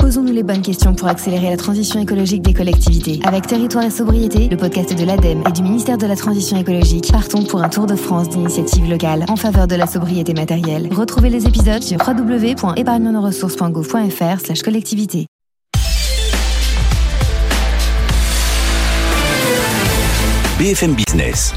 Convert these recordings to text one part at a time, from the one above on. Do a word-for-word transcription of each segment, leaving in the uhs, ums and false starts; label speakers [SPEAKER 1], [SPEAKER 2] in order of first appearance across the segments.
[SPEAKER 1] Posons-nous les bonnes questions pour accélérer la transition écologique des collectivités. Avec Territoire et Sobriété, le podcast de l'ADEME et du ministère de la Transition écologique, partons pour un tour de France d'initiatives locales en faveur de la sobriété matérielle. Retrouvez les épisodes sur w w w point épargne nos ressources point gouv point f r slash collectivité.
[SPEAKER 2] B F M Business.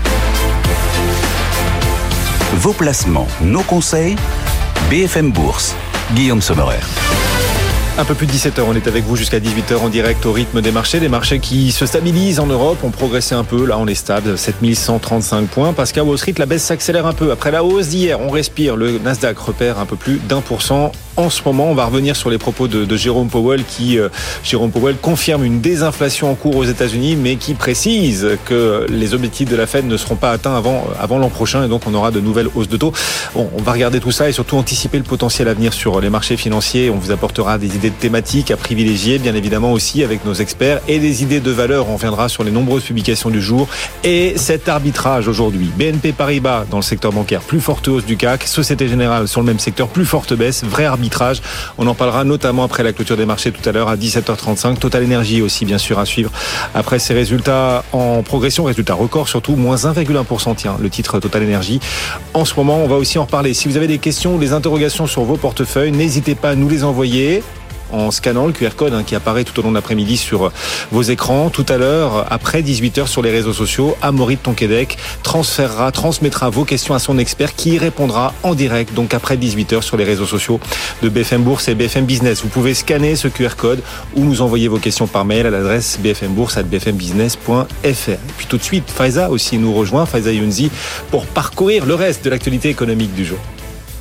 [SPEAKER 2] Vos placements, nos conseils, B F M Bourse. Guillaume Sommerer.
[SPEAKER 3] Un peu plus de dix-sept heures, on est avec vous jusqu'à dix-huit heures en direct au rythme des marchés. Des marchés qui se stabilisent en Europe, ont progressé un peu. Là, on est stable, sept mille cent trente-cinq points. Parce qu'à Wall Street, la baisse s'accélère un peu. Après la hausse d'hier, on respire. Le Nasdaq repère un peu plus d'un pour cent. En ce moment, on va revenir sur les propos de, de Jérôme Powell qui, euh, Jérôme Powell confirme une désinflation en cours aux États-Unis, mais qui précise que les objectifs de la Fed ne seront pas atteints avant, avant l'an prochain, et donc on aura de nouvelles hausses de taux. Bon, on va regarder tout ça et surtout anticiper le potentiel à venir sur les marchés financiers. On vous apportera des idées de thématiques à privilégier, bien évidemment aussi avec nos experts, et des idées de valeur. On reviendra sur les nombreuses publications du jour et cet arbitrage aujourd'hui. B N P Paribas dans le secteur bancaire, plus forte hausse du C A C. Société Générale sur le même secteur, plus forte baisse. Vrai arbitrage. On en parlera notamment après la clôture des marchés tout à l'heure à dix-sept heures trente-cinq. Total Energy aussi bien sûr à suivre après ses résultats en progression, résultats records surtout, moins un virgule un pour cent tiens, le titre Total Energy. En ce moment, on va aussi en reparler. Si vous avez des questions ou des interrogations sur vos portefeuilles, n'hésitez pas à nous les envoyer en scannant le Q R code hein, qui apparaît tout au long de l'après-midi sur vos écrans. Tout à l'heure, après dix-huit heures sur les réseaux sociaux, Amaury de Tonquédec transférera, transmettra vos questions à son expert qui y répondra en direct, donc après dix-huit heures sur les réseaux sociaux de B F M Bourse et B F M Business. Vous pouvez scanner ce Q R code ou nous envoyer vos questions par mail à l'adresse b f m bourse arobase b f m business point f r. Et puis tout de suite, Faiza aussi nous rejoint, Faiza Younzi, pour parcourir le reste de l'actualité économique du jour.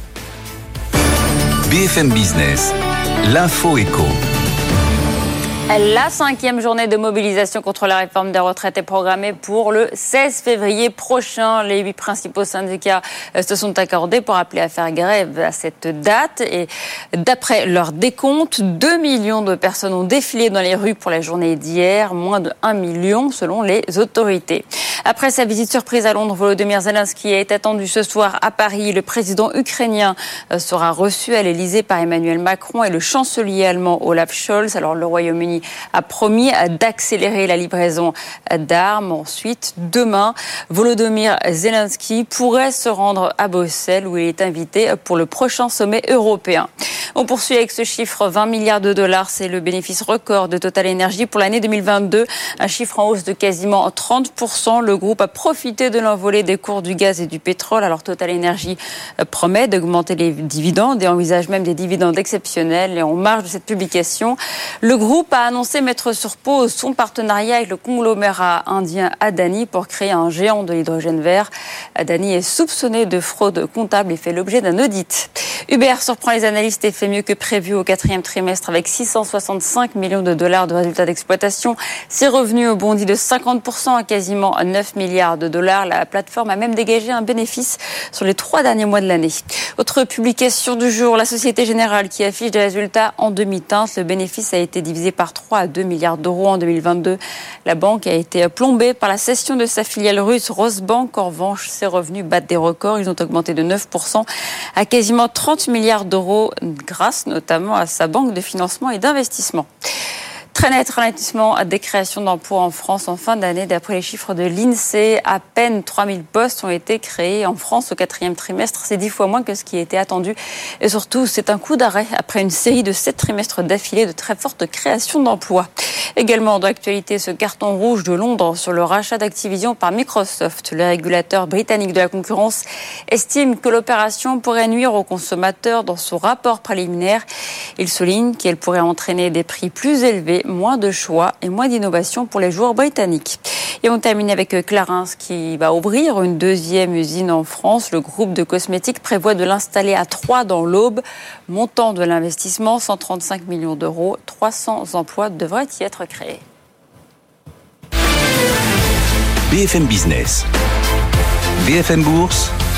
[SPEAKER 2] B F M Business. L'info éco.
[SPEAKER 4] La cinquième journée de mobilisation contre la réforme des retraites est programmée pour le seize février prochain. Les huit principaux syndicats se sont accordés pour appeler à faire grève à cette date. Et d'après leur décompte, deux millions de personnes ont défilé dans les rues pour la journée d'hier, moins de un million selon les autorités. Après sa visite surprise à Londres, Volodymyr Zelensky est attendu ce soir à Paris. Le président ukrainien sera reçu à l'Elysée par Emmanuel Macron et le chancelier allemand Olaf Scholz. Alors le Royaume-Uni a promis d'accélérer la livraison d'armes. Ensuite, demain, Volodymyr Zelensky pourrait se rendre à Bruxelles où il est invité pour le prochain sommet européen. On poursuit avec ce chiffre, vingt milliards de dollars, c'est le bénéfice record de Total Energy pour l'année deux mille vingt-deux, un chiffre en hausse de quasiment trente pour cent. Le groupe a profité de l'envolée des cours du gaz et du pétrole. Alors Total Energy promet d'augmenter les dividendes et envisage même des dividendes exceptionnels. Et en marge de cette publication, le groupe a annoncé mettre sur pause son partenariat avec le conglomérat indien Adani pour créer un géant de l'hydrogène vert. Adani est soupçonné de fraude comptable et fait l'objet d'un audit. Uber surprend les analystes et fait mieux que prévu au quatrième trimestre avec six cent soixante-cinq millions de dollars de résultats d'exploitation. Ses revenus ont bondi de cinquante pour cent à quasiment neuf milliards de dollars. La plateforme a même dégagé un bénéfice sur les trois derniers mois de l'année. Autre publication du jour, la Société Générale qui affiche des résultats en demi-teinte. Le bénéfice a été divisé par trois à deux milliards d'euros en deux mille vingt-deux. La banque a été plombée par la cession de sa filiale russe Rosbank. En revanche, ses revenus battent des records. Ils ont augmenté de neuf pour cent à quasiment trente milliards d'euros grâce notamment à sa banque de financement et d'investissement. Très net ralentissement des créations d'emplois en France en fin d'année. D'après les chiffres de l'INSEE, à peine trois mille postes ont été créés en France au quatrième trimestre. C'est dix fois moins que ce qui était attendu. Et surtout, c'est un coup d'arrêt après une série de sept trimestres d'affilée de très fortes créations d'emplois. Également dans l'actualité, ce carton rouge de Londres sur le rachat d'Activision par Microsoft. Le régulateur britannique de la concurrence estime que l'opération pourrait nuire aux consommateurs. Dans son rapport préliminaire, il souligne qu'elle pourrait entraîner des prix plus élevés, moins de choix et moins d'innovation pour les joueurs britanniques. Et on termine avec Clarins qui va ouvrir une deuxième usine en France. Le groupe de cosmétiques prévoit de l'installer à Troyes dans l'Aube. Montant de l'investissement, cent trente-cinq millions d'euros. trois cents emplois devraient y être créés.
[SPEAKER 2] B F M Business. B F M Bourse.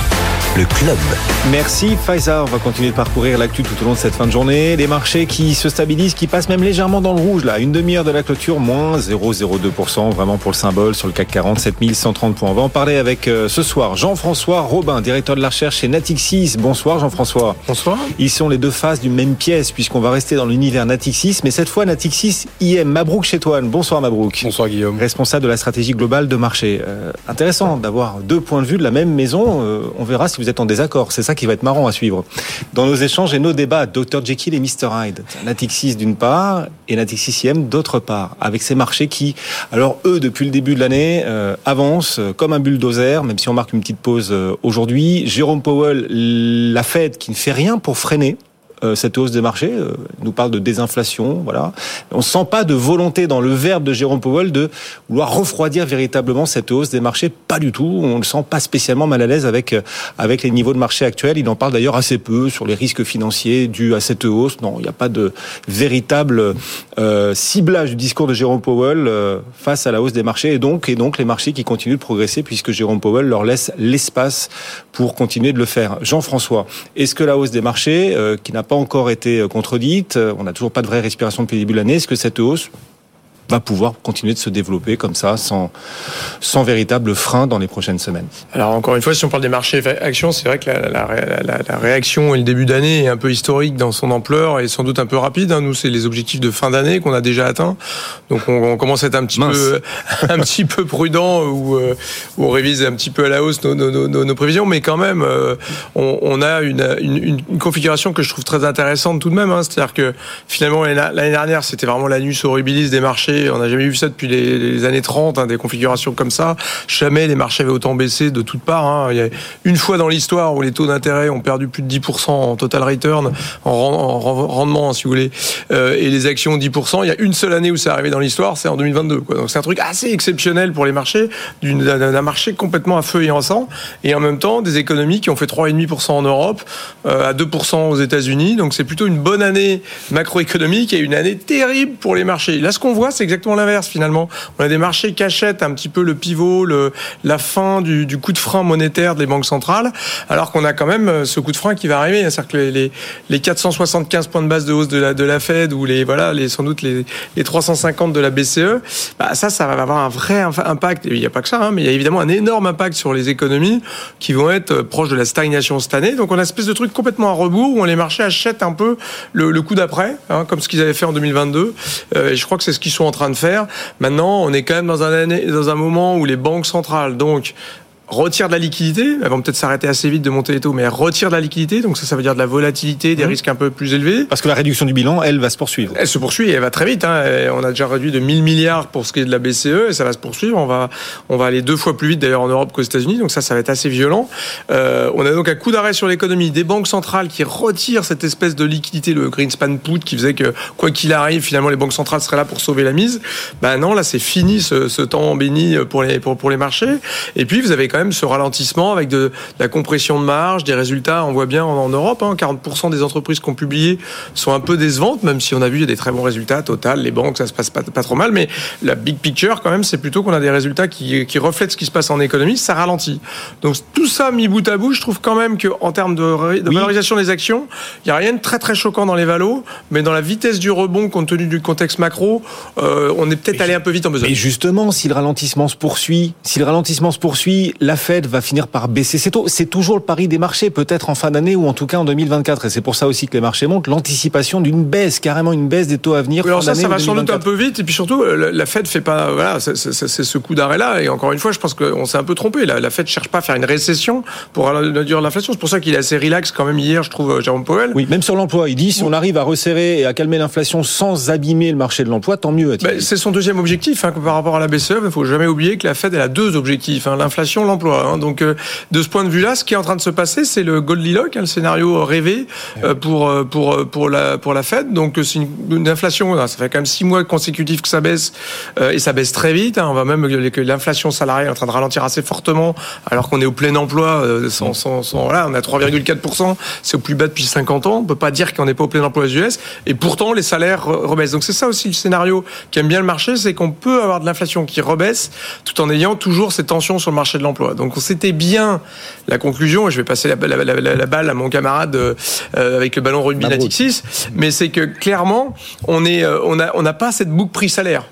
[SPEAKER 2] le club.
[SPEAKER 3] Merci Faiza, on va continuer de parcourir l'actu tout au long de cette fin de journée. Les marchés qui se stabilisent, qui passent même légèrement dans le rouge là. Une demi-heure de la clôture, moins zéro virgule zéro deux pour cent, vraiment pour le symbole sur le C A C quarante, sept mille cent trente points. On va en parler avec euh, ce soir Jean-François Robin, directeur de la recherche chez Natixis. Bonsoir Jean-François.
[SPEAKER 5] Bonsoir.
[SPEAKER 3] Ils sont les deux faces d'une même pièce puisqu'on va rester dans l'univers Natixis, mais cette fois Natixis I M. Mabrouk Chetouane. Bonsoir Mabrouk.
[SPEAKER 5] Bonsoir Guillaume.
[SPEAKER 3] Responsable de la stratégie globale de marché. Euh, intéressant d'avoir deux points de vue de la même maison. Euh, on verra si vous êtes en désaccord. C'est ça qui va être marrant à suivre. Dans nos échanges et nos débats, docteur Jekyll et mister Hyde. Natixis d'une part et Natixis I M d'autre part. Avec ces marchés qui, alors eux, depuis le début de l'année, euh, avancent comme un bulldozer, même si on marque une petite pause euh, aujourd'hui. Jérôme Powell, la Fed qui ne fait rien pour freiner Euh, cette hausse des marchés, euh, nous parle de désinflation, voilà. On sent pas de volonté dans le verbe de Jérôme Powell de vouloir refroidir véritablement cette hausse des marchés, pas du tout. On le sent pas spécialement mal à l'aise avec avec les niveaux de marché actuels. Il en parle d'ailleurs assez peu sur les risques financiers dus à cette hausse. Non, il n'y a pas de véritable euh, ciblage du discours de Jérôme Powell euh, face à la hausse des marchés et donc et donc les marchés qui continuent de progresser puisque Jérôme Powell leur laisse l'espace pour continuer de le faire. Jean-François, est-ce que la hausse des marchés euh, qui n'a pas encore été contredite, on n'a toujours pas de vraie respiration depuis le début de l'année, est-ce que cette hausse va pouvoir continuer de se développer comme ça, sans, sans véritable frein dans les prochaines semaines?
[SPEAKER 5] Alors encore une fois, si on parle des marchés actions, c'est vrai que la, la, la, la réaction et le début d'année est un peu historique dans son ampleur et sans doute un peu rapide. Nous, c'est les objectifs de fin d'année qu'on a déjà atteints. Donc on, on commence à être un petit Mince. peu un petit peu prudent ou euh, on révise un petit peu à la hausse nos, nos, nos, nos prévisions, mais quand même, euh, on, on a une, une, une configuration que je trouve très intéressante tout de même. Hein. C'est-à-dire que finalement l'année dernière, c'était vraiment l'annus horribilis des marchés. On n'a jamais vu ça depuis les, les années trente, hein, des configurations comme ça. Jamais les marchés avaient autant baissé de toutes parts. Hein. Il y a une fois dans l'histoire où les taux d'intérêt ont perdu plus de dix pour cent en total return, en, en rendement, si vous voulez, euh, et les actions dix pour cent. Il y a une seule année où c'est arrivé dans l'histoire, c'est en deux mille vingt-deux. Quoi. Donc c'est un truc assez exceptionnel pour les marchés, d'une, d'un marché complètement à feu et en sang, et en même temps des économies qui ont fait trois virgule cinq pour cent en Europe, euh, à deux pour cent aux États-Unis. Donc c'est plutôt une bonne année macroéconomique et une année terrible pour les marchés. Là, ce qu'on voit, c'est exactement l'inverse finalement. On a des marchés qui achètent un petit peu le pivot, le, la fin du, du coup de frein monétaire des banques centrales, alors qu'on a quand même ce coup de frein qui va arriver. C'est-à-dire que les, les, les quatre cent soixante-quinze points de base de hausse de la, de la Fed ou les, voilà, les, sans doute les, les trois cent cinquante de la B C E, bah ça, ça va avoir un vrai impact. Et il n'y a pas que ça, hein, mais il y a évidemment un énorme impact sur les économies qui vont être proches de la stagnation cette année. Donc on a une espèce de truc complètement à rebours où les marchés achètent un peu le, le coup d'après, hein, comme ce qu'ils avaient fait en deux mille vingt-deux. Euh, et je crois que c'est ce qu'ils sont en train de faire. Maintenant, on est quand même dans un, année, dans un moment où les banques centrales, donc, retirent de la liquidité, elles vont peut-être s'arrêter assez vite de monter les taux, mais elles retirent de la liquidité, donc ça, ça veut dire de la volatilité, des mmh. risques un peu plus élevés.
[SPEAKER 3] Parce que la réduction du bilan, elle, va se poursuivre.
[SPEAKER 5] Elle se poursuit et elle va très vite. Hein. On a déjà réduit de mille milliards pour ce qui est de la B C E et ça va se poursuivre. On va, on va aller deux fois plus vite d'ailleurs en Europe qu'aux États-Unis, donc ça, ça va être assez violent. Euh, on a donc un coup d'arrêt sur l'économie, des banques centrales qui retirent cette espèce de liquidité, le Greenspan put qui faisait que quoi qu'il arrive, finalement, les banques centrales seraient là pour sauver la mise. Ben non, là, c'est fini ce, ce temps béni pour les, pour, pour les marchés. Et puis, vous avez quand même ce ralentissement avec de, de la compression de marge, des résultats, on voit bien en, en Europe, hein, quarante pour cent des entreprises qui ont publié sont un peu décevantes, même si on a vu il y a des très bons résultats, Total, les banques, ça se passe pas, pas trop mal, mais la big picture quand même, c'est plutôt qu'on a des résultats qui, qui reflètent ce qui se passe en économie, ça ralentit. Donc tout ça mis bout à bout, je trouve quand même qu'en termes de, de oui. valorisation des actions, il n'y a rien de très très choquant dans les valos, mais dans la vitesse du rebond, compte tenu du contexte macro, euh, on est peut-être mais allé un peu vite en besogne.
[SPEAKER 3] Et justement, si le ralentissement se poursuit, si le ralentissement se poursuit, la Fed va finir par baisser ses taux. C'est toujours le pari des marchés, peut-être en fin d'année ou en tout cas en deux mille vingt-quatre. Et c'est pour ça aussi que les marchés montent. L'anticipation d'une baisse, carrément une baisse des taux à venir.
[SPEAKER 5] Oui, alors ça, ça va sans doute un peu vite. Et puis surtout, la Fed fait pas, voilà, c'est, c'est, c'est ce coup d'arrêt-là. Et encore une fois, je pense qu'on s'est un peu trompé. La, la Fed cherche pas à faire une récession pour réduire l'inflation. C'est pour ça qu'il est assez relax quand même hier, je trouve, Jérôme Powell.
[SPEAKER 3] Oui, même sur l'emploi. Il dit si on arrive à resserrer et à calmer l'inflation sans abîmer le marché de l'emploi, tant mieux.
[SPEAKER 5] Ben, c'est son deuxième objectif, hein, par rapport à la B C E. Il ne faut jamais oublier que la Fed elle a deux objectifs, hein, l'inflation, l'emploi. Hein. Donc, euh, de ce point de vue-là, ce qui est en train de se passer, c'est le Goldilocks, hein, le scénario rêvé euh, pour pour pour la pour la Fed. Donc c'est une, une inflation. Ça fait quand même six mois consécutifs que ça baisse euh, et ça baisse très vite. Hein. On va même que l'inflation salariale est en train de ralentir assez fortement, alors qu'on est au plein emploi. Euh, sans, sans, sans, voilà, on a trois virgule quatre pour cent. C'est au plus bas depuis cinquante ans. On peut pas dire qu'on n'est pas au plein emploi aux U S. Et pourtant, les salaires rebaissent. Donc c'est ça aussi le scénario qui aime bien le marché, c'est qu'on peut avoir de l'inflation qui rebaisse tout en ayant toujours ces tensions sur le marché de l'emploi. d'emplois. Donc c'était bien la conclusion, et je vais passer la, la, la, la, la balle à mon camarade euh, avec le ballon rugby Natixis, mais c'est que clairement, on est, on a, on n'a pas cette boucle prix-salaire.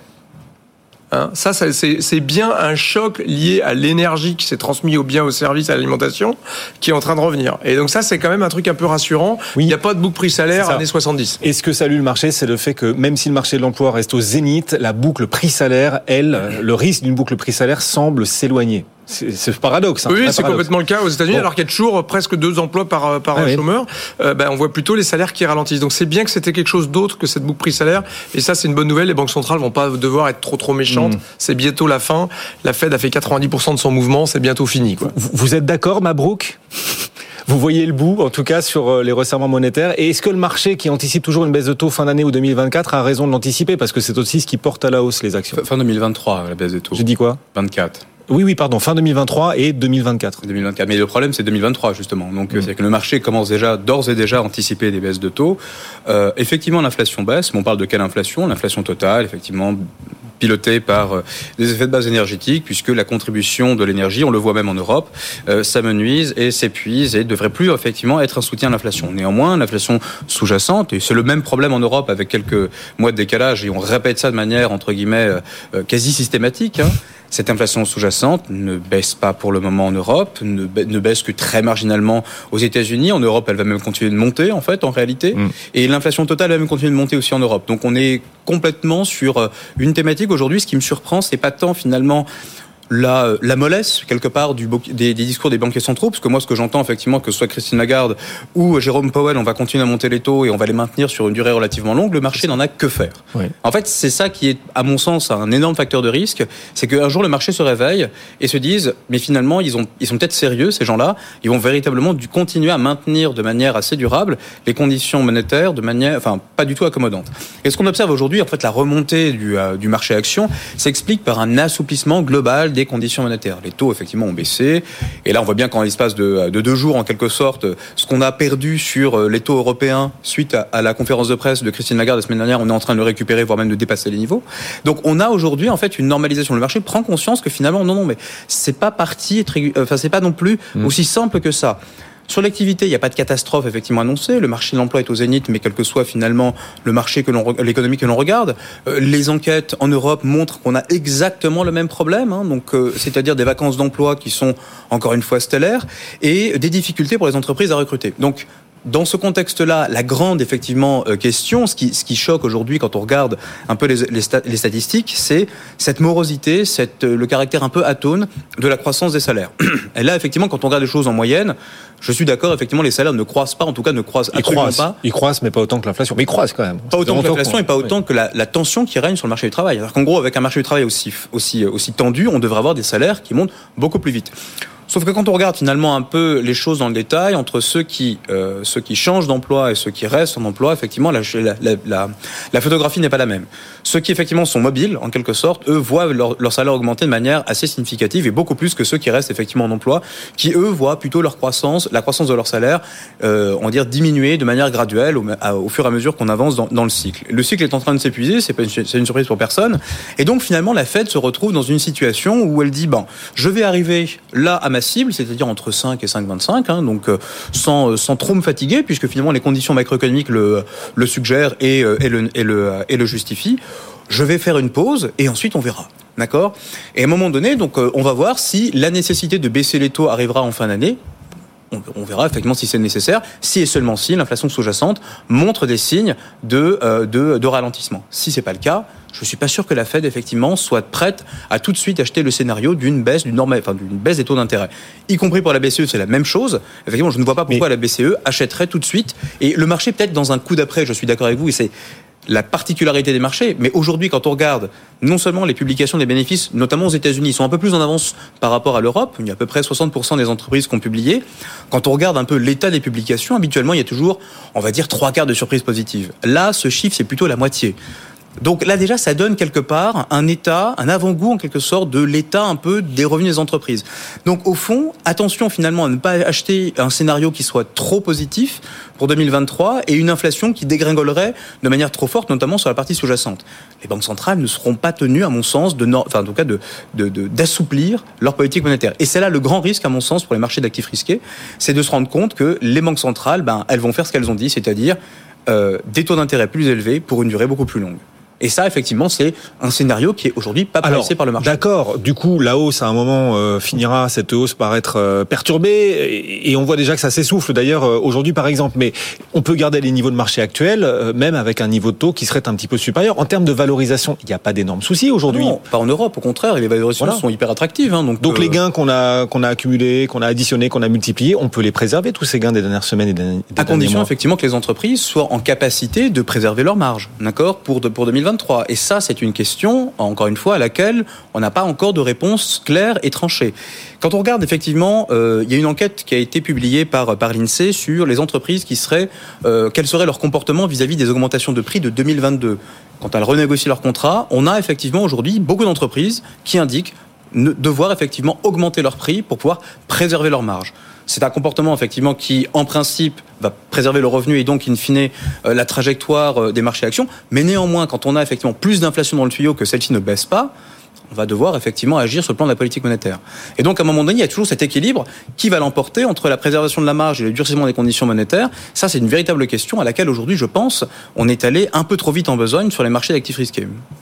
[SPEAKER 5] Hein, ça, ça c'est, c'est bien un choc lié à l'énergie qui s'est transmise aux biens, aux services, à l'alimentation, qui est en train de revenir. Et donc ça, c'est quand même un truc un peu rassurant. Oui. Il n'y a pas de boucle prix-salaire années soixante-dix.
[SPEAKER 3] Et ce que salue le marché, c'est le fait que même si le marché de l'emploi reste au zénith, la boucle prix-salaire, elle, le risque d'une boucle prix-salaire semble s'éloigner. C'est, c'est paradoxe. Hein,
[SPEAKER 5] oui, c'est
[SPEAKER 3] paradoxe.
[SPEAKER 5] Complètement le cas aux États-Unis, bon. Alors qu'il y a toujours presque deux emplois par, par ah, chômeur. Oui. Euh, ben, on voit plutôt les salaires qui ralentissent. Donc c'est bien que c'était quelque chose d'autre que cette boucle prix-salaire. Et ça, c'est une bonne nouvelle. Les banques centrales vont pas devoir être trop trop méchantes. Mmh. C'est bientôt la fin. La Fed a fait quatre-vingt-dix pour cent de son mouvement. C'est bientôt fini, quoi.
[SPEAKER 3] Vous, vous êtes d'accord, Mabrouk ? Vous voyez le bout, en tout cas, sur les resserrements monétaires. Et est-ce que le marché, qui anticipe toujours une baisse de taux fin d'année ou deux mille vingt-quatre, a raison de l'anticiper ? Parce que c'est aussi ce qui porte à la hausse les actions.
[SPEAKER 6] Fin deux mille vingt-trois, la baisse de taux.
[SPEAKER 3] J'ai dit quoi ?
[SPEAKER 6] vingt-quatre.
[SPEAKER 3] Oui, oui, pardon, fin deux mille vingt-trois et deux mille vingt-quatre.
[SPEAKER 6] deux mille vingt-quatre. Mais le problème, c'est deux mille vingt-trois, justement. Donc, mmh. c'est que le marché commence déjà, d'ores et déjà, à anticiper des baisses de taux. Euh, effectivement, l'inflation baisse. Mais on parle de quelle inflation ? L'inflation totale, effectivement, pilotée par euh, des effets de base énergétiques, puisque la contribution de l'énergie, on le voit même en Europe, euh, s'amenuise et s'épuise et devrait plus, effectivement, être un soutien à l'inflation. Néanmoins, l'inflation sous-jacente, et c'est le même problème en Europe avec quelques mois de décalage, et on répète ça de manière, entre guillemets, euh, quasi systématique, hein. Cette inflation sous-jacente ne baisse pas pour le moment en Europe, ne, ba- ne baisse que très marginalement aux États-Unis. En Europe, elle va même continuer de monter, en fait, en réalité. Mmh. Et l'inflation totale va même continuer de monter aussi en Europe. Donc on est complètement sur une thématique aujourd'hui. Ce qui me surprend, c'est pas tant finalement la, la mollesse, quelque part, du, des, des discours des banquiers centraux, parce que moi, ce que j'entends, effectivement, que ce soit Christine Lagarde ou Jérôme Powell, on va continuer à monter les taux et on va les maintenir sur une durée relativement longue, le marché n'en a que faire. Oui. En fait, c'est ça qui est, à mon sens, un énorme facteur de risque, c'est qu'un jour, le marché se réveille et se dise, mais finalement, ils, ont, ils sont peut-être sérieux, ces gens-là, ils vont véritablement du, continuer à maintenir de manière assez durable les conditions monétaires de manière, enfin, pas du tout accommodante. Et ce qu'on observe aujourd'hui, en fait, la remontée du, euh, du marché action s'explique par un assouplissement global des conditions monétaires. Les taux, effectivement, ont baissé. Et là, on voit bien qu'en l'espace de, de deux jours, en quelque sorte, ce qu'on a perdu sur les taux européens suite à, à la conférence de presse de Christine Lagarde la semaine dernière, on est en train de le récupérer, voire même de dépasser les niveaux. Donc, on a aujourd'hui, en fait, une normalisation. Le marché prend conscience que finalement, non, non, mais c'est pas parti, enfin, c'est pas non plus mmh. aussi simple que ça. Sur l'activité, il n'y a pas de catastrophe effectivement annoncée. Le marché de l'emploi est au zénith, mais quel que soit finalement le marché que l'on, l'économie que l'on regarde, euh, les enquêtes en Europe montrent qu'on a exactement le même problème. Hein, donc, euh, c'est-à-dire des vacances d'emploi qui sont encore une fois stellaires et des difficultés pour les entreprises à recruter. Donc, dans ce contexte-là, la grande effectivement euh, question, ce qui, ce qui choque aujourd'hui quand on regarde un peu les, les, sta- les statistiques, c'est cette morosité, cette, euh, le caractère un peu atone de la croissance des salaires. Et là, effectivement, quand on regarde les choses en moyenne, je suis d'accord, effectivement, les salaires ne croissent pas, en tout cas ne croissent
[SPEAKER 3] ils
[SPEAKER 5] absolument
[SPEAKER 3] croissent.
[SPEAKER 5] pas.
[SPEAKER 3] Ils croissent, mais pas autant que l'inflation. Mais ils croissent quand même.
[SPEAKER 5] Pas autant que l'inflation et pas autant oui. que la, la tension qui règne sur le marché du travail. Alors qu'en gros, avec un marché du travail aussi, aussi, aussi tendu, on devrait avoir des salaires qui montent beaucoup plus vite. Sauf que quand on regarde finalement un peu les choses dans le détail, entre ceux qui euh, ceux qui changent d'emploi et ceux qui restent en emploi, effectivement, la, la, la, la photographie n'est pas la même. Ceux qui effectivement sont mobiles, en quelque sorte, eux voient leur, leur salaire augmenter de manière assez significative et beaucoup plus que ceux qui restent effectivement en emploi, qui eux voient plutôt leur croissance, la croissance de leur salaire, euh, on va dire diminuer de manière graduelle au, à, au fur et à mesure qu'on avance dans, dans le cycle. Le cycle est en train de s'épuiser, c'est, pas une, c'est une surprise pour personne, et donc finalement la Fed se retrouve dans une situation où elle dit bon, je vais arriver là à ma cible, c'est-à-dire entre cinq et cinq virgule vingt-cinq, hein, donc euh, sans, sans trop me fatiguer, puisque finalement les conditions macroéconomiques le, le suggèrent et, euh, et, le, et, le, et le justifient. Je vais faire une pause et ensuite on verra. D'accord ? Et à un moment donné, donc, euh, on va voir si la nécessité de baisser les taux arrivera en fin d'année. On, on verra effectivement si c'est nécessaire, si et seulement si l'inflation sous-jacente montre des signes de, euh, de, de ralentissement. Si c'est pas le cas, je suis pas sûr que la Fed effectivement soit prête à tout de suite acheter le scénario d'une baisse, d'une, norme, enfin, d'une baisse des taux d'intérêt. Y compris pour la B C E, c'est la même chose. Effectivement, je ne vois pas pourquoi Mais... la B C E achèterait tout de suite. Et le marché peut-être dans un coup d'après, je suis d'accord avec vous, et c'est la particularité des marchés. Mais aujourd'hui, quand on regarde non seulement les publications des bénéfices, notamment aux États-Unis, ils sont un peu plus en avance par rapport à l'Europe. Il y a à peu près soixante pour cent des entreprises qui ont publié. Quand on regarde un peu l'état des publications, habituellement, il y a toujours, on va dire, trois quarts de surprises positives. Là, ce chiffre, c'est plutôt la moitié.
[SPEAKER 6] Donc là déjà, ça donne quelque part un état, un avant-goût en quelque sorte de l'état un peu des revenus des entreprises. Donc au fond, attention finalement à ne pas acheter un scénario qui soit trop positif pour deux mille vingt-trois et une inflation qui dégringolerait de manière trop forte, notamment sur la partie sous-jacente. Les banques centrales ne seront pas tenues, à mon sens, de, enfin en tout cas de, de, de d'assouplir leur politique monétaire. Et c'est là le grand risque, à mon sens, pour les marchés d'actifs risqués, c'est de se rendre compte que les banques centrales, ben elles vont faire ce qu'elles ont dit, c'est-à-dire euh, des taux d'intérêt plus élevés pour une durée beaucoup plus longue. Et ça, effectivement, c'est un scénario qui est aujourd'hui pas pricé par le marché.
[SPEAKER 3] D'accord. Du coup, la hausse, à un moment, euh, finira cette hausse par être euh, perturbée, et, et on voit déjà que ça s'essouffle. D'ailleurs, euh, aujourd'hui, par exemple, mais on peut garder les niveaux de marché actuels, euh, même avec un niveau de taux qui serait un petit peu supérieur. En termes de valorisation, il n'y a pas d'énormes soucis aujourd'hui.
[SPEAKER 6] Non, pas en Europe. Au contraire, les valorisations voilà. sont hyper attractives. Hein, donc,
[SPEAKER 3] donc
[SPEAKER 6] euh...
[SPEAKER 3] les gains qu'on a qu'on a accumulés, qu'on a additionnés, qu'on a multipliés, on peut les préserver, tous ces gains des dernières semaines et des, des derniers mois.
[SPEAKER 6] À condition, effectivement, que les entreprises soient en capacité de préserver leurs marges, d'accord, pour de, pour deux mille vingt-trois. Et ça, c'est une question, encore une fois, à laquelle on n'a pas encore de réponse claire et tranchée. Quand on regarde, effectivement, euh, il y a une enquête qui a été publiée par, par l'INSEE sur les entreprises qui seraient, euh, quel serait leur comportement vis-à-vis des augmentations de prix de deux mille vingt-deux. Quand elles renégocient leur contrat, on a effectivement aujourd'hui beaucoup d'entreprises qui indiquent ne, devoir effectivement augmenter leurs prix pour pouvoir préserver leurs marges. C'est un comportement effectivement qui, en principe, va préserver le revenu et donc, in fine, euh, la trajectoire euh, des marchés actions. Mais néanmoins, quand on a effectivement plus d'inflation dans le tuyau que celle-ci ne baisse pas, on va devoir effectivement agir sur le plan de la politique monétaire. Et donc, à un moment donné, il y a toujours cet équilibre qui va l'emporter entre la préservation de la marge et le durcissement des conditions monétaires. Ça, c'est une véritable question à laquelle, aujourd'hui, je pense, on est allé un peu trop vite en besogne sur les marchés d'actifs risqués.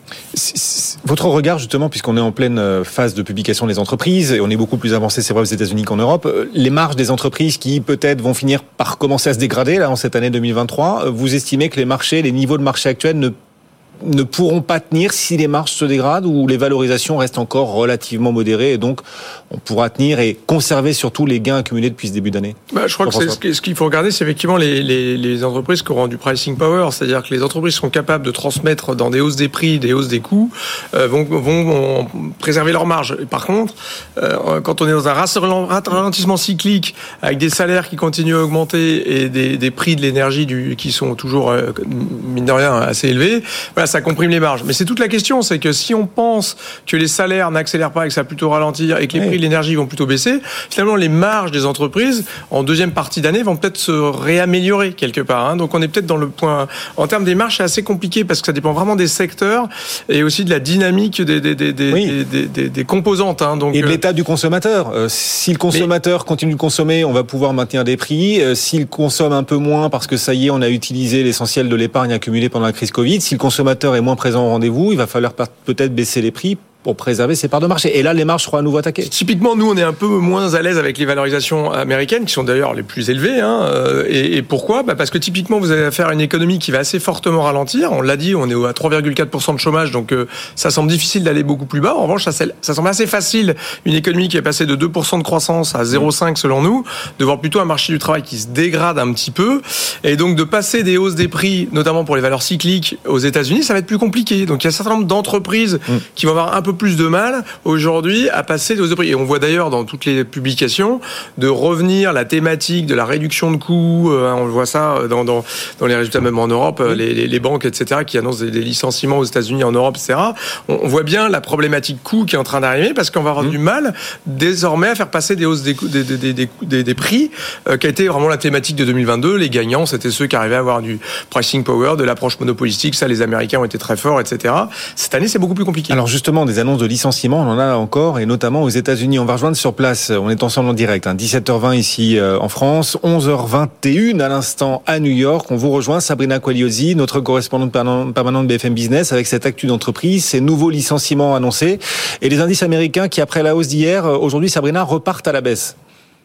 [SPEAKER 3] Votre regard, justement, puisqu'on est en pleine phase de publication des entreprises, et on est beaucoup plus avancé, c'est vrai, aux États-Unis qu'en Europe, les marges des entreprises qui, peut-être, vont finir par commencer à se dégrader, là, en cette année deux mille vingt-trois, vous estimez que les marchés, les niveaux de marché actuels ne ne pourront pas tenir si les marges se dégradent ou les valorisations restent encore relativement modérées et donc on pourra tenir et conserver surtout les gains accumulés depuis ce début d'année.
[SPEAKER 5] Bah, je crois que c'est, ce qu'il faut regarder, c'est effectivement les, les, les entreprises qui auront du pricing power, c'est-à-dire que les entreprises seront capables de transmettre dans des hausses des prix, des hausses des coûts, euh, vont, vont, vont préserver leurs marges. Par contre, euh, quand on est dans un ralentissement cyclique avec des salaires qui continuent à augmenter et des, des prix de l'énergie du, qui sont toujours, euh, mine de rien, assez élevés, voilà, ça comprime les marges. Mais c'est toute la question, c'est que si on pense que les salaires n'accélèrent pas et que ça va plutôt ralentir et que les oui. prix de l'énergie vont plutôt baisser, finalement les marges des entreprises en deuxième partie d'année vont peut-être se réaméliorer quelque part. Hein. Donc on est peut-être dans le point... En termes des marges, c'est assez compliqué parce que ça dépend vraiment des secteurs et aussi de la dynamique des, des, des, des, oui. des, des, des, des composantes. Hein. Donc,
[SPEAKER 3] et de l'état du consommateur. Euh, si le consommateur Mais... continue de consommer, on va pouvoir maintenir des prix. Euh, s'il consomme un peu moins parce que ça y est, on a utilisé l'essentiel de l'épargne accumulée pendant la crise Covid, si le consommateur est moins présent au rendez-vous, il va falloir peut-être baisser les prix pour préserver ses parts de marché. Et là, les marges seront à nouveau attaquées.
[SPEAKER 5] Typiquement, nous, on est un peu moins à l'aise avec les valorisations américaines, qui sont d'ailleurs les plus élevées. Hein. Et, et pourquoi ? Bah parce que typiquement, vous avez affaire à une économie qui va assez fortement ralentir. On l'a dit, on est à trois virgule quatre pour cent de chômage, donc euh, ça semble difficile d'aller beaucoup plus bas. En revanche, ça, ça semble assez facile, une économie qui est passée de deux pour cent de croissance à zéro virgule cinq selon nous, de voir plutôt un marché du travail qui se dégrade un petit peu. Et donc, de passer des hausses des prix, notamment pour les valeurs cycliques aux États-Unis, ça va être plus compliqué. Donc, il y a un certain nombre d'entreprises mmh. qui vont avoir un peu plus de mal aujourd'hui à passer des hausses de prix. Et on voit d'ailleurs dans toutes les publications de revenir la thématique de la réduction de coûts. Euh, on voit ça dans, dans, dans les résultats même en Europe, oui. les, les, les banques, et cetera, qui annoncent des, des licenciements aux États-Unis, en Europe, et cetera. On, on voit bien la problématique coût qui est en train d'arriver parce qu'on va avoir mmh. du mal désormais à faire passer des hausses des, des, des, des, des, des, des prix, euh, qui a été vraiment la thématique de deux mille vingt-deux. Les gagnants, c'était ceux qui arrivaient à avoir du pricing power, de l'approche monopolistique. Ça, les Américains ont été très forts, et cetera. Cette année, c'est beaucoup plus compliqué.
[SPEAKER 3] Alors justement, des annonces de licenciements, on en a encore, et notamment aux États-Unis. On va rejoindre sur place, on est ensemble en direct, hein, dix-sept heures vingt ici euh, en France, onze heures vingt et un à l'instant à New York. On vous rejoint, Sabrina Quagliosi, notre correspondante permanente B F M Business, avec cette actu d'entreprise, ces nouveaux licenciements annoncés, et les indices américains qui, après la hausse d'hier, aujourd'hui, Sabrina, repartent à la baisse.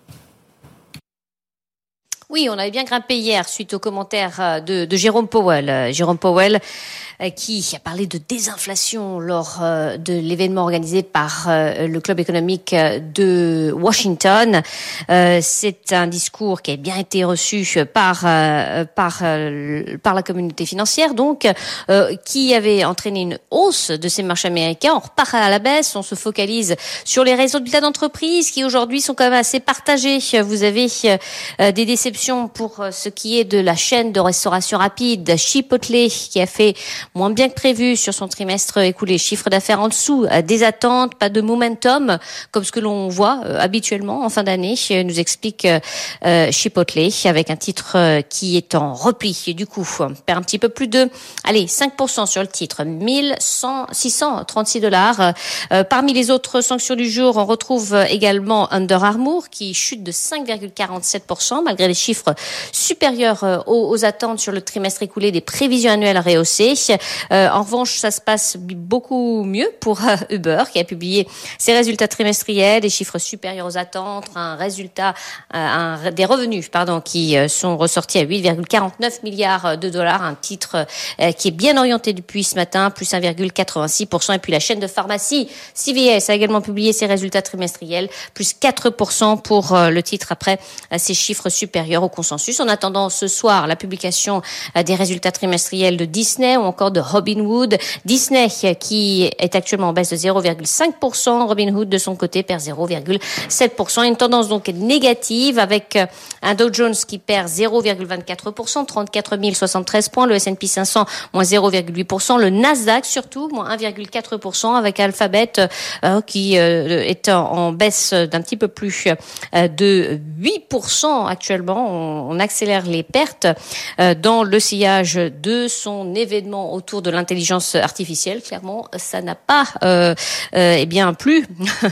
[SPEAKER 7] Oui, on avait bien grimpé hier suite aux commentaires de, de Jérôme Powell. Jérôme Powell qui a parlé de désinflation lors de l'événement organisé par le Club économique de Washington. C'est un discours qui a bien été reçu par par par la communauté financière, donc qui avait entraîné une hausse de ces marchés américains. On repart à la baisse, on se focalise sur les résultats d'entreprise qui aujourd'hui sont quand même assez partagés. Vous avez des déceptions pour ce qui est de la chaîne de restauration rapide Chipotle qui a fait moins bien que prévu sur son trimestre écoulé. Chiffre d'affaires en dessous des attentes, pas de momentum comme ce que l'on voit habituellement en fin d'année, nous explique euh, Chipotle, avec un titre euh, qui est en repli. Et du coup, on perd un petit peu plus de, allez, cinq pour cent sur le titre, mille six cent trente-six dollars. Euh, parmi les autres sanctions du jour, on retrouve également Under Armour qui chute de cinq virgule quarante-sept pour cent malgré les chiffres supérieurs euh, aux, aux attentes sur le trimestre écoulé, des prévisions annuelles rehaussées. Euh, en revanche, ça se passe beaucoup mieux pour euh, Uber qui a publié ses résultats trimestriels, des chiffres supérieurs aux attentes, un résultat, euh, un, des revenus, pardon, qui euh, sont ressortis à huit virgule quarante-neuf milliards de dollars, un titre euh, qui est bien orienté depuis ce matin, plus un virgule quatre-vingt-six pour cent. Et puis la chaîne de pharmacie C V S a également publié ses résultats trimestriels, plus quatre pour cent pour euh, le titre après euh, ses chiffres supérieurs au consensus. En attendant ce soir la publication euh, des résultats trimestriels de Disney ou encore de Robinhood. Disney euh, qui est actuellement en baisse de zéro virgule cinq pour cent, Robinhood de son côté perd zéro virgule sept pour cent. Une tendance donc négative avec euh, un Dow Jones qui perd zéro virgule vingt-quatre pour cent, trente-quatre mille soixante-treize points, le S and P cinq cents moins zéro virgule huit pour cent, le Nasdaq surtout moins un virgule quatre pour cent avec Alphabet euh, qui euh, est en, en baisse d'un petit peu plus euh, de huit pour cent actuellement. On, on accélère les pertes euh, dans le sillage de son événement autour de l'intelligence artificielle. Clairement, ça n'a pas euh, euh, eh bien plus.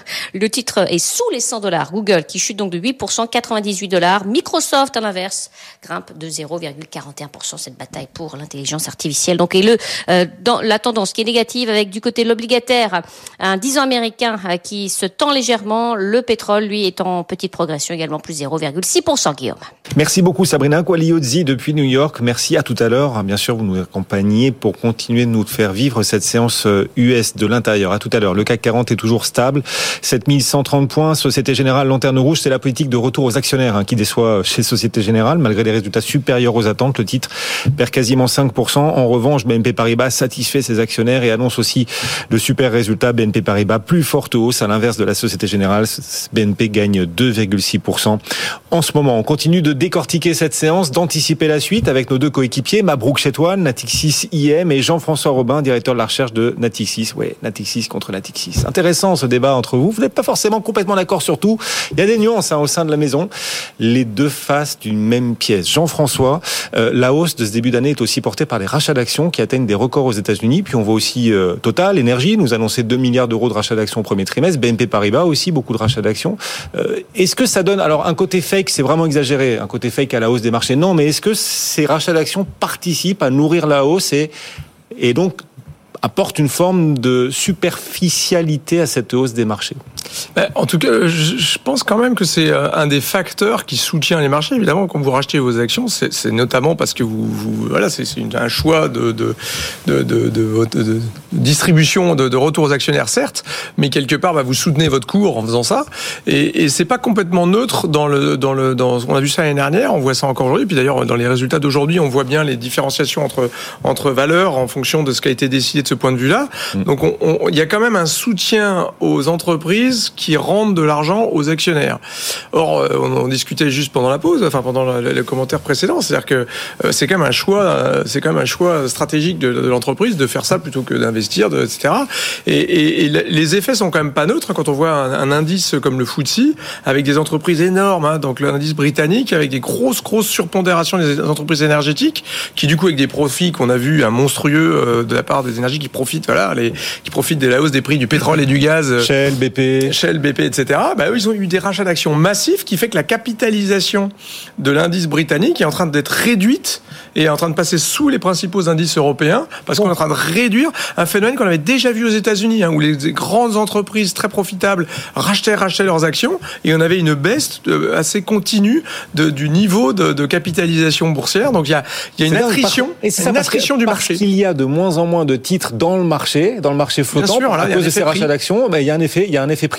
[SPEAKER 7] Le titre est sous les cent dollars. Google qui chute donc de huit pour cent, quatre-vingt-dix-huit dollars. Microsoft à l'inverse grimpe de zéro virgule quarante et un pour cent. Cette bataille pour l'intelligence artificielle. Donc et le euh, dans la tendance qui est négative avec du côté de l'obligataire un dix ans américain euh, qui se tend légèrement. Le pétrole lui est en petite progression également plus zéro virgule six pour cent. Guillaume.
[SPEAKER 3] Merci beaucoup Sabrina Quagliozzi depuis New York. Merci, à tout à l'heure. Bien sûr, vous nous accompagnez pour continuer de nous faire vivre cette séance U S de l'intérieur. À tout à l'heure. Le C A C quarante est toujours stable. sept mille cent trente points. Société Générale, lanterne rouge, c'est la politique de retour aux actionnaires hein, qui déçoit chez Société Générale. Malgré des résultats supérieurs aux attentes, le titre perd quasiment cinq pour cent. En revanche, B N P Paribas satisfait ses actionnaires et annonce aussi de super résultats. B N P Paribas, plus forte hausse. À l'inverse de la Société Générale, B N P gagne deux virgule six pour cent. En ce moment, on continue de décortiquer cette séance, d'anticiper la suite avec nos deux coéquipiers, Mabrouk Chetouane, Natixis I M et Jean-François Robin, directeur de la recherche de Natixis. Oui, Natixis contre Natixis. Intéressant ce débat entre vous. Vous n'êtes pas forcément complètement d'accord sur tout. Il y a des nuances hein, au sein de la maison. Les deux faces d'une même pièce. Jean-François, euh, la hausse de ce début d'année est aussi portée par les rachats d'actions qui atteignent des records aux États-Unis. Puis on voit aussi euh, Total, Énergie, nous annoncer deux milliards d'euros de rachats d'actions au premier trimestre. B N P Paribas aussi, beaucoup de rachats d'actions. Euh, est-ce que ça donne, alors un côté fake, c'est vraiment exagéré, un côté fake à la hausse des marchés? Non, mais est-ce que ces rachats d'actions participent à nourrir la hausse et, et donc apporte une forme de superficialité à cette hausse des marchés?
[SPEAKER 5] En tout cas, je pense quand même que c'est un des facteurs qui soutient les marchés. Évidemment, quand vous rachetez vos actions, c'est, c'est notamment parce que vous, vous voilà, c'est, c'est un choix de, de, de, de, de, de, de distribution, de, de retour aux actionnaires, certes, mais quelque part, bah, vous soutenez votre cours en faisant ça. Et, et c'est pas complètement neutre dans le, dans le, dans, on a vu ça l'année dernière, on voit ça encore aujourd'hui. Puis d'ailleurs, dans les résultats d'aujourd'hui, on voit bien les différenciations entre, entre valeurs en fonction de ce qui a été décidé de ce point de vue-là. Mmh. Donc, on, on, il y a quand même un soutien aux entreprises qui rendent de l'argent aux actionnaires. Or, on en discutait juste pendant la pause, enfin pendant le, le commentaire précédent, c'est-à-dire que euh, c'est quand même un choix, c'est quand même un choix stratégique de, de l'entreprise de faire ça plutôt que d'investir, de, et cetera. Et, et, et les effets sont quand même pas neutres quand on voit un, un indice comme le F T S E avec des entreprises énormes, hein, donc l'indice britannique avec des grosses grosses surpondérations des entreprises énergétiques, qui du coup avec des profits qu'on a vu un monstrueux euh, de la part des énergies qui profitent, voilà, les qui profitent de la hausse des prix du pétrole et du gaz.
[SPEAKER 3] Shell, B P.
[SPEAKER 5] Shell, B P, et cetera. Bah, eux, ils ont eu des rachats d'actions massifs qui fait que la capitalisation de l'indice britannique est en train d'être réduite et est en train de passer sous les principaux indices européens parce qu'on est en train de réduire un phénomène qu'on avait déjà vu aux États-Unis, hein, où les grandes entreprises très profitables rachetaient, rachetaient leurs actions et on avait une baisse assez continue de, du niveau de, de capitalisation boursière. Donc il y a, il y a une attrition,
[SPEAKER 3] et c'est ça,
[SPEAKER 5] une
[SPEAKER 3] parce
[SPEAKER 5] attrition
[SPEAKER 3] que,
[SPEAKER 5] du
[SPEAKER 3] parce
[SPEAKER 5] marché.
[SPEAKER 3] Qu'il y a de moins en moins de titres dans le marché, dans le marché flottant,
[SPEAKER 5] sûr, là,
[SPEAKER 3] à cause de ces rachats d'actions, ben, il y a un effet, il y a un effet prix.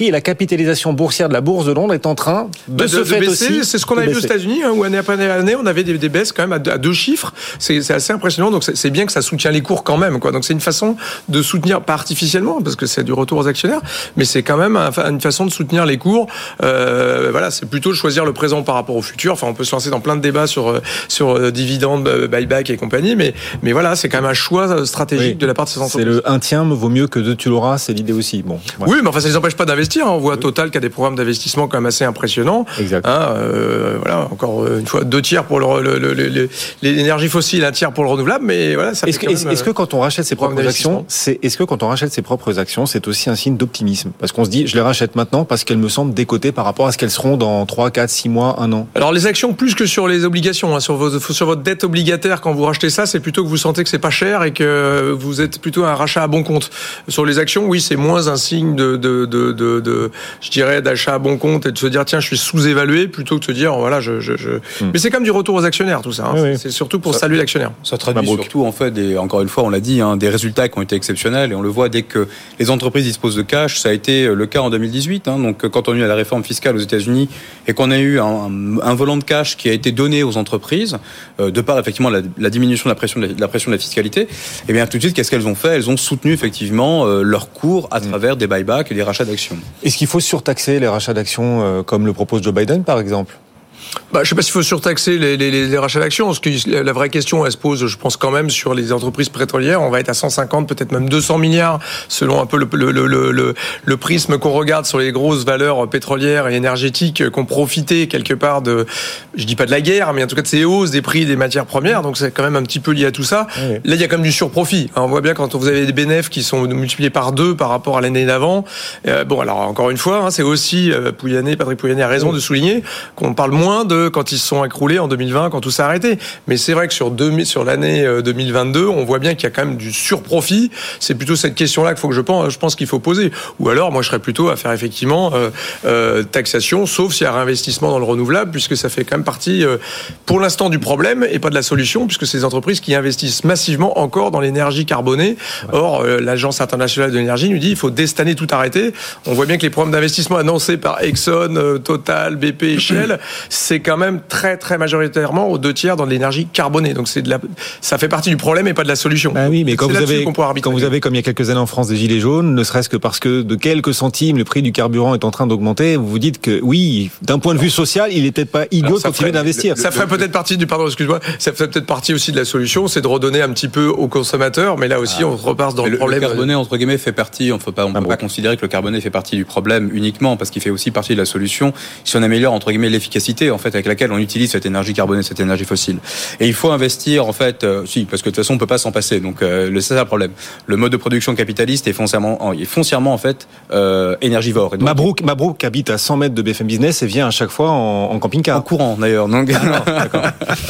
[SPEAKER 3] et la capitalisation boursière de la bourse de Londres est en train de, bah de se faire aussi.
[SPEAKER 5] C'est ce qu'on a vu aux États-Unis, hein, où année après année, on avait des, des baisses quand même à, à deux chiffres. C'est, c'est assez impressionnant. Donc c'est, c'est bien que ça soutient les cours quand même, quoi. Donc c'est une façon de soutenir, pas artificiellement, parce que c'est du retour aux actionnaires, mais c'est quand même un, une façon de soutenir les cours. Euh, voilà, c'est plutôt de choisir le présent par rapport au futur. Enfin, on peut se lancer dans plein de débats sur sur euh, dividendes, buyback et compagnie, mais mais voilà, c'est quand même un choix stratégique oui. de la part de ces entreprises.
[SPEAKER 3] C'est le un tiers vaut mieux que deux tu l'auras, c'est l'idée aussi. Bon. Ouais.
[SPEAKER 5] Oui, mais enfin ça les empêche pas d'investir. On voit Total qui a des programmes d'investissement quand même assez impressionnants.
[SPEAKER 3] Exact.
[SPEAKER 5] Hein, euh, voilà, encore une fois deux tiers pour le, le, le, le, l'énergie fossile, un tiers pour le renouvelable, mais voilà. Ça
[SPEAKER 3] est-ce,
[SPEAKER 5] fait
[SPEAKER 3] que,
[SPEAKER 5] quand
[SPEAKER 3] est-ce,
[SPEAKER 5] même,
[SPEAKER 3] est-ce que quand on rachète ses propres actions, c'est est-ce que quand on rachète ses propres actions, c'est aussi un signe d'optimisme, parce qu'on se dit je les rachète maintenant parce qu'elles me semblent décotées par rapport à ce qu'elles seront dans trois, quatre, six mois, un an.
[SPEAKER 5] Alors les actions plus que sur les obligations, hein, sur, vos, sur votre dette obligataire quand vous rachetez ça, c'est plutôt que vous sentez que c'est pas cher et que vous êtes plutôt un rachat à bon compte. Sur les actions, oui, c'est moins un signe de, de, de, de, de je dirais, d'achat à bon compte et de se dire tiens, je suis sous-évalué, plutôt que de se dire voilà, je, je, je... Hmm. Mais c'est comme du retour aux actionnaires, tout ça. Hein. Oui, oui. C'est surtout pour ça, saluer l'actionnaire.
[SPEAKER 6] Ça traduit surtout en fait, des, encore une fois, on l'a dit, hein, des résultats qui ont été exceptionnels et on le voit dès que les entreprises disposent de cash. Ça a été le cas en deux mille dix-huit. Hein, donc quand on a eu la réforme fiscale aux États-Unis et qu'on a eu un, un, un volant de cash qui a été donné aux entreprises euh, de par effectivement la, la diminution de la pression de la, de la pression de la fiscalité, et bien tout de suite, qu'est-ce qu'elles ont fait ? Elles ont soutenu effectivement euh, leur cours à travers mmh. des buybacks et des rachats d'actions.
[SPEAKER 3] Est-ce qu'il faut surtaxer les rachats d'actions euh, comme le propose Joe Biden par exemple ?
[SPEAKER 5] Bah, je sais pas s'il faut surtaxer les, les, les rachats d'actions, parce que la vraie question, elle se pose, je pense quand même, sur les entreprises pétrolières. On va être à cent cinquante, peut-être même deux cents milliards, selon un peu le, le, le, le, le prisme qu'on regarde sur les grosses valeurs pétrolières et énergétiques qui ont profité quelque part de, je dis pas de la guerre, mais en tout cas de ces hausses des prix des matières premières. Donc c'est quand même un petit peu lié à tout ça. Oui. Là, il y a quand même du surprofit. On voit bien quand vous avez des bénéfices qui sont multipliés par deux par rapport à l'année d'avant. Euh, bon, alors encore une fois, hein, c'est aussi euh, Pouyanné, Patrick Pouyanné a raison oui. de souligner qu'on parle moins de quand ils se sont écroulés en deux mille vingt, quand tout s'est arrêté. Mais c'est vrai que sur, deux, sur l'année deux mille vingt-deux, on voit bien qu'il y a quand même du surprofit. C'est plutôt cette question-là qu'il faut que je pense, je pense qu'il faut poser. Ou alors, moi, je serais plutôt à faire effectivement euh, euh, taxation, sauf s'il y a réinvestissement dans le renouvelable, puisque ça fait quand même partie, euh, pour l'instant, du problème et pas de la solution, puisque c'est des entreprises qui investissent massivement encore dans l'énergie carbonée. Or, euh, l'Agence internationale de l'énergie nous dit qu'il faut dès cette année tout arrêter. On voit bien que les programmes d'investissement annoncés par Exxon, euh, Total, B P et Shell, c'est quand même très très majoritairement aux deux tiers dans de l'énergie carbonée. Donc c'est de la, ça fait partie du problème et pas de la solution.
[SPEAKER 3] Ah oui, mais quand vous avez quand vous avez comme il y a quelques années en France des gilets jaunes, ne serait-ce que parce que de quelques centimes le prix du carburant est en train d'augmenter, vous vous dites que oui, d'un point de vue social, il est peut-être pas idiot de continuer d'investir.
[SPEAKER 5] Ça ferait peut-être partie du pardon, excuse-moi, ça ferait peut-être partie aussi de la solution, c'est de redonner un petit peu aux consommateurs, mais là aussi ah. on repart dans le, le problème.
[SPEAKER 6] Le carboné entre guillemets fait partie, on ne peut pas on ah peut bon. pas considérer que le carboné fait partie du problème uniquement parce qu'il fait aussi partie de la solution si on améliore entre guillemets l'efficacité en fait avec laquelle on utilise cette énergie carbonée, cette énergie fossile. Et il faut investir en fait, euh, si, parce que de toute façon on peut pas s'en passer. Donc euh, c'est ça le problème. Le mode de production capitaliste est foncièrement, est foncièrement en fait euh, énergivore. Et donc,
[SPEAKER 3] Mabrouk, Mabrouk habite à cent mètres de B F M Business et vient à chaque fois en, en camping-car.
[SPEAKER 6] En courant d'ailleurs. Donc ah non, d'accord.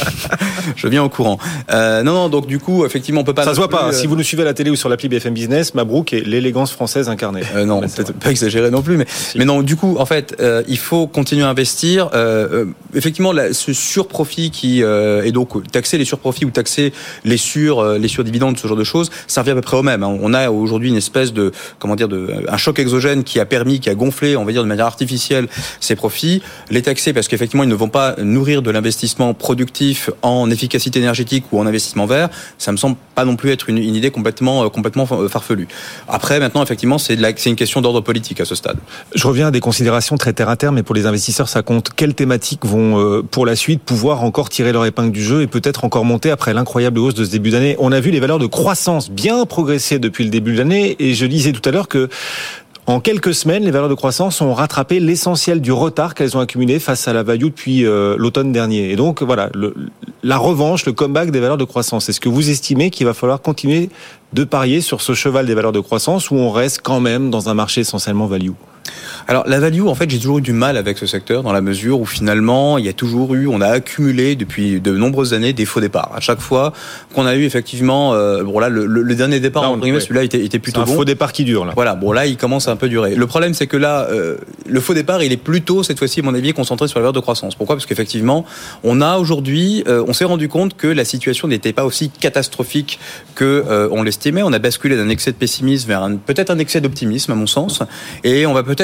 [SPEAKER 6] Je viens en courant. Euh, non non donc du coup effectivement on peut pas.
[SPEAKER 3] Ça se voit
[SPEAKER 6] plus,
[SPEAKER 3] pas.
[SPEAKER 6] Euh...
[SPEAKER 3] Si vous nous suivez à la télé ou sur l'appli B F M Business, Mabrouk est l'élégance française incarnée.
[SPEAKER 6] Euh, non, peut-être pas exagéré non plus, mais si. mais non du coup en fait euh, il faut continuer à investir. Euh, euh, effectivement là, ce surprofit qui euh, et donc taxer les surprofits ou taxer les sur euh, les surdividendes, ce genre de choses, ça revient à peu près au même. Hein. On a aujourd'hui une espèce de comment dire de un choc exogène qui a permis, qui a gonflé, on va dire de manière artificielle, ces profits. Les taxer parce qu'effectivement ils ne vont pas nourrir de l'investissement productif en efficacité énergétique ou en investissement vert. Ça me semble pas non plus être une, une idée complètement complètement farfelue. Après maintenant effectivement c'est de la, c'est une question d'ordre politique à ce stade.
[SPEAKER 3] Je reviens à des considérations très terre à terre, mais pour les investisseurs ça compte. Quelles thématiques vont euh, pour la suite pouvoir encore tirer leur épingle du jeu et peut-être encore monter après l'incroyable hausse de ce début d'année? On a vu les valeurs de croissance bien progresser depuis le début de l'année et je disais tout à l'heure que en quelques semaines, les valeurs de croissance ont rattrapé l'essentiel du retard qu'elles ont accumulé face à la value depuis euh, l'automne dernier. Et donc voilà, le, la revanche, le comeback des valeurs de croissance. Est-ce que vous estimez qu'il va falloir continuer de parier sur ce cheval des valeurs de croissance ou on reste quand même dans un marché essentiellement value?
[SPEAKER 6] Alors la value, en fait, j'ai toujours eu du mal avec ce secteur dans la mesure où finalement, il y a toujours eu, on a accumulé depuis de nombreuses années des faux départs. À chaque fois qu'on a eu effectivement, euh, bon là, le, le, le dernier départ, non, ouais. celui-là était, était plutôt
[SPEAKER 3] c'est un
[SPEAKER 6] bon.
[SPEAKER 3] Faux départ qui dure là.
[SPEAKER 6] Voilà, bon là, il commence à un peu durer. Le problème, c'est que là, euh, le faux départ, il est plutôt cette fois-ci, à mon avis, concentré sur la valeur de croissance. Pourquoi ? Parce qu'effectivement, on a aujourd'hui, euh, on s'est rendu compte que la situation n'était pas aussi catastrophique que euh, on l'estimait. On a basculé d'un excès de pessimisme vers un, peut-être un excès d'optimisme, à mon sens, et on va peut-être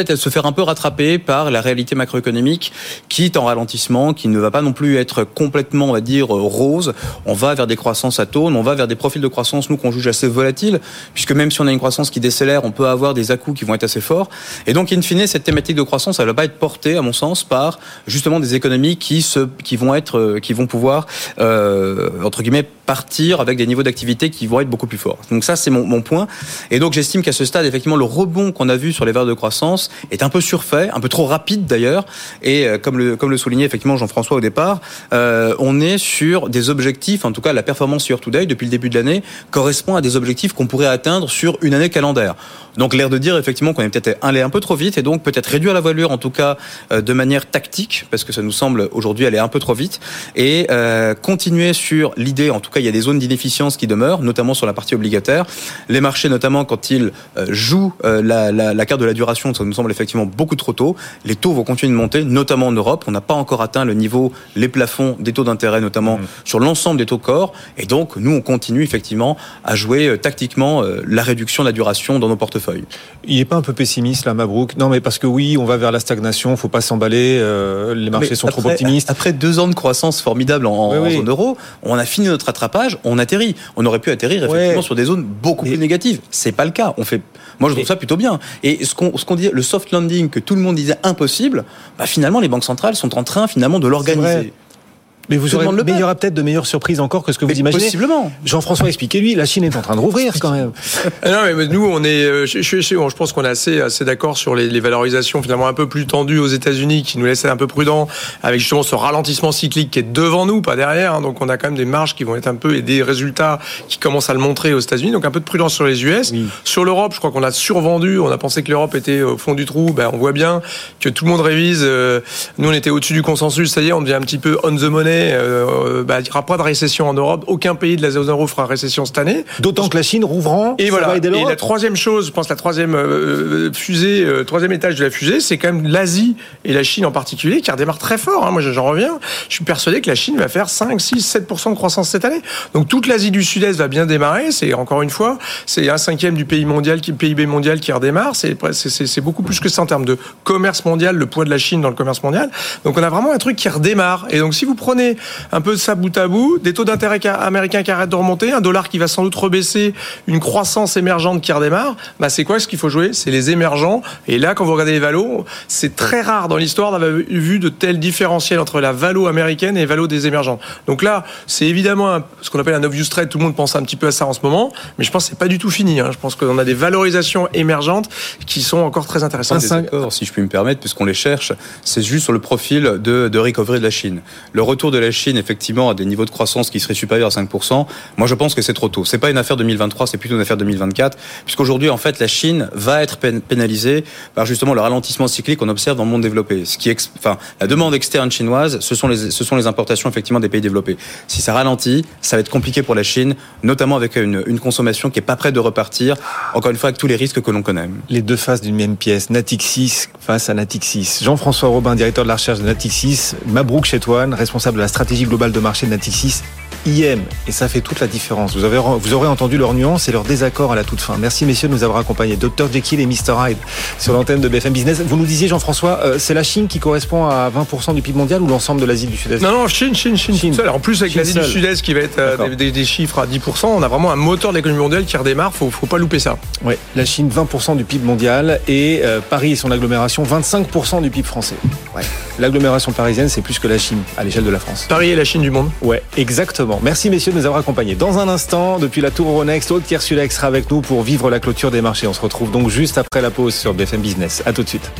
[SPEAKER 6] fait se faire un peu rattraper par la réalité macroéconomique qui est en ralentissement, qui ne va pas non plus être complètement, on va dire, rose. On va vers des croissances atones, on va vers des profils de croissance, nous, qu'on juge assez volatiles, puisque même si on a une croissance qui décélère, on peut avoir des à-coups qui vont être assez forts. Et donc, in fine, cette thématique de croissance, elle ne va pas être portée, à mon sens, par justement des économies qui se, qui vont être, qui vont pouvoir, euh, entre guillemets, partir avec des niveaux d'activité qui vont être beaucoup plus forts. Donc ça, c'est mon, mon point. Et donc, j'estime qu'à ce stade, effectivement, le rebond qu'on a vu sur les valeurs de croissance est un peu surfait, un peu trop rapide d'ailleurs. Et euh, comme le, comme le soulignait effectivement Jean-François au départ, euh, on est sur des objectifs, en tout cas la performance year to date depuis le début de l'année correspond à des objectifs qu'on pourrait atteindre sur une année calendaire. Donc l'air de dire effectivement qu'on est peut-être allé un peu trop vite et donc peut-être réduire la voilure en tout cas euh, de manière tactique, parce que ça nous semble aujourd'hui aller un peu trop vite, et euh, continuer sur l'idée, en tout cas il y a des zones d'inefficience qui demeurent, notamment sur la partie obligataire. Les marchés notamment quand ils euh, jouent euh, la, la, la carte de la duration, ça nous semble effectivement beaucoup trop tôt. Les taux vont continuer de monter, notamment en Europe. On n'a pas encore atteint le niveau, les plafonds des taux d'intérêt, notamment mmh. sur l'ensemble des taux corps. Et donc, nous, on continue effectivement à jouer euh, tactiquement euh, la réduction de la duration dans nos portefeuilles.
[SPEAKER 3] Il n'est pas un peu pessimiste, là, Mabrouk? Non, mais parce que oui, on va vers la stagnation, il ne faut pas s'emballer, euh, les marchés mais sont après, trop optimistes.
[SPEAKER 6] Après deux ans de croissance formidable en, oui, oui. en zone euro, on a fini notre rattrapage, on atterrit. On aurait pu atterrir effectivement ouais. sur des zones beaucoup mais... plus négatives. C'est pas le cas. On fait... Moi, je trouve mais... ça plutôt bien. Et ce qu'on, ce qu'on dit, le soft landing que tout le monde disait impossible, bah, finalement, les banques centrales sont en train finalement de l'organiser.
[SPEAKER 3] Mais vous aurez, mais il y aura peut-être de meilleures surprises encore que ce que vous mais imaginez.
[SPEAKER 6] Possiblement.
[SPEAKER 3] Jean-François, expliquez-lui. La Chine est en train de rouvrir quand même.
[SPEAKER 5] Non, mais nous, on est. Je, je, je, je pense qu'on est assez, assez d'accord sur les, les valorisations finalement un peu plus tendues aux États-Unis, qui nous laissent un peu prudents, avec justement ce ralentissement cyclique qui est devant nous, pas derrière. Hein, donc, on a quand même des marges qui vont être un peu et des résultats qui commencent à le montrer aux États-Unis. Donc, un peu de prudence sur les U S. Oui. Sur l'Europe, je crois qu'on a survendu. On a pensé que l'Europe était au fond du trou. Ben, on voit bien que tout le monde révise. Nous, on était au-dessus du consensus. Ça y est, on devient un petit peu on the money. Euh, Bah, il n'y aura pas de récession en Europe. Aucun pays de la zone euro fera récession cette année.
[SPEAKER 3] D'autant que la Chine rouvrant,
[SPEAKER 5] et
[SPEAKER 3] ça
[SPEAKER 5] voilà.
[SPEAKER 3] va aider l'Europe.
[SPEAKER 5] Et la troisième chose, je pense, la troisième euh, fusée, euh, troisième étage de la fusée, c'est quand même l'Asie et la Chine en particulier qui redémarrent très fort. Hein. Moi, j'en reviens. Je suis persuadé que la Chine va faire cinq, six, sept pour cent de croissance cette année. Donc toute l'Asie du Sud-Est va bien démarrer. C'est encore une fois, c'est un cinquième du pays mondial, qui P I B mondial qui redémarre. C'est, c'est, c'est, c'est beaucoup plus que ça en termes de commerce mondial, le poids de la Chine dans le commerce mondial. Donc on a vraiment un truc qui redémarre. Et donc si vous prenez un peu de ça bout à bout, des taux d'intérêt américains qui arrêtent de remonter, un dollar qui va sans doute rebaisser, une croissance émergente qui redémarre, bah c'est quoi ce qu'il faut jouer? C'est les émergents. Et là, quand vous regardez les valos, c'est très rare dans l'histoire d'avoir vu de tels différentiels entre la valo américaine et les valos des émergents. Donc là, c'est évidemment un, ce qu'on appelle un obvious trade. Tout le monde pense un petit peu à ça en ce moment, mais je pense que c'est pas du tout fini. Hein. Je pense qu'on a des valorisations émergentes qui sont encore très intéressantes.
[SPEAKER 6] Un accords, si je puis me permettre, puisqu'on les cherche, c'est juste sur le profil de, de recovery de la Chine. Le retour de la Chine, effectivement, à des niveaux de croissance qui seraient supérieurs à cinq pour cent, moi je pense que c'est trop tôt. C'est pas une affaire deux mille vingt-trois, c'est plutôt une affaire deux mille vingt-quatre, puisqu'aujourd'hui en fait la Chine va être pénalisée par justement le ralentissement cyclique qu'on observe dans le monde développé. Ce qui, ex... enfin, la demande externe chinoise, ce sont les, ce sont les importations effectivement des pays développés. Si ça ralentit, ça va être compliqué pour la Chine, notamment avec une, une consommation qui est pas prête de repartir. Encore une fois, avec tous les risques que l'on connaît.
[SPEAKER 3] Les deux faces d'une même pièce, Natixis face à Natixis. Jean-François Robin, directeur de la recherche de Natixis, Mabrouk Chetouane, responsable de la stratégie globale de marché de Natixis. I M, et ça fait toute la différence. Vous, avez, vous aurez entendu leurs nuances et leurs désaccords à la toute fin. Merci messieurs de nous avoir accompagnés. docteur Jekyll et mister Hyde sur l'antenne de B F M Business. Vous nous disiez, Jean-François, euh, c'est la Chine qui correspond à vingt pour cent du P I B mondial ou l'ensemble de l'Asie du Sud-Est?
[SPEAKER 5] Non, non, Chine, Chine, Chine. Chine. Seule. En plus, avec Chine l'Asie seule. Du Sud-Est qui va être euh, des, des chiffres à dix pour cent, on a vraiment un moteur de l'économie mondiale qui redémarre. Faut, faut pas louper ça.
[SPEAKER 3] Oui, la Chine, vingt pour cent du P I B mondial et euh, Paris et son agglomération, vingt-cinq pour cent du P I B français. Ouais. L'agglomération parisienne, c'est plus que la Chine à l'échelle de la France.
[SPEAKER 5] Paris est la Chine du monde.
[SPEAKER 3] Ouais, exactement. Merci messieurs de nous avoir accompagnés. Dans un instant, depuis la Tour Euronext, Aude Kersulek sera avec nous pour vivre la clôture des marchés. On se retrouve donc juste après la pause sur B F M Business. À tout de suite.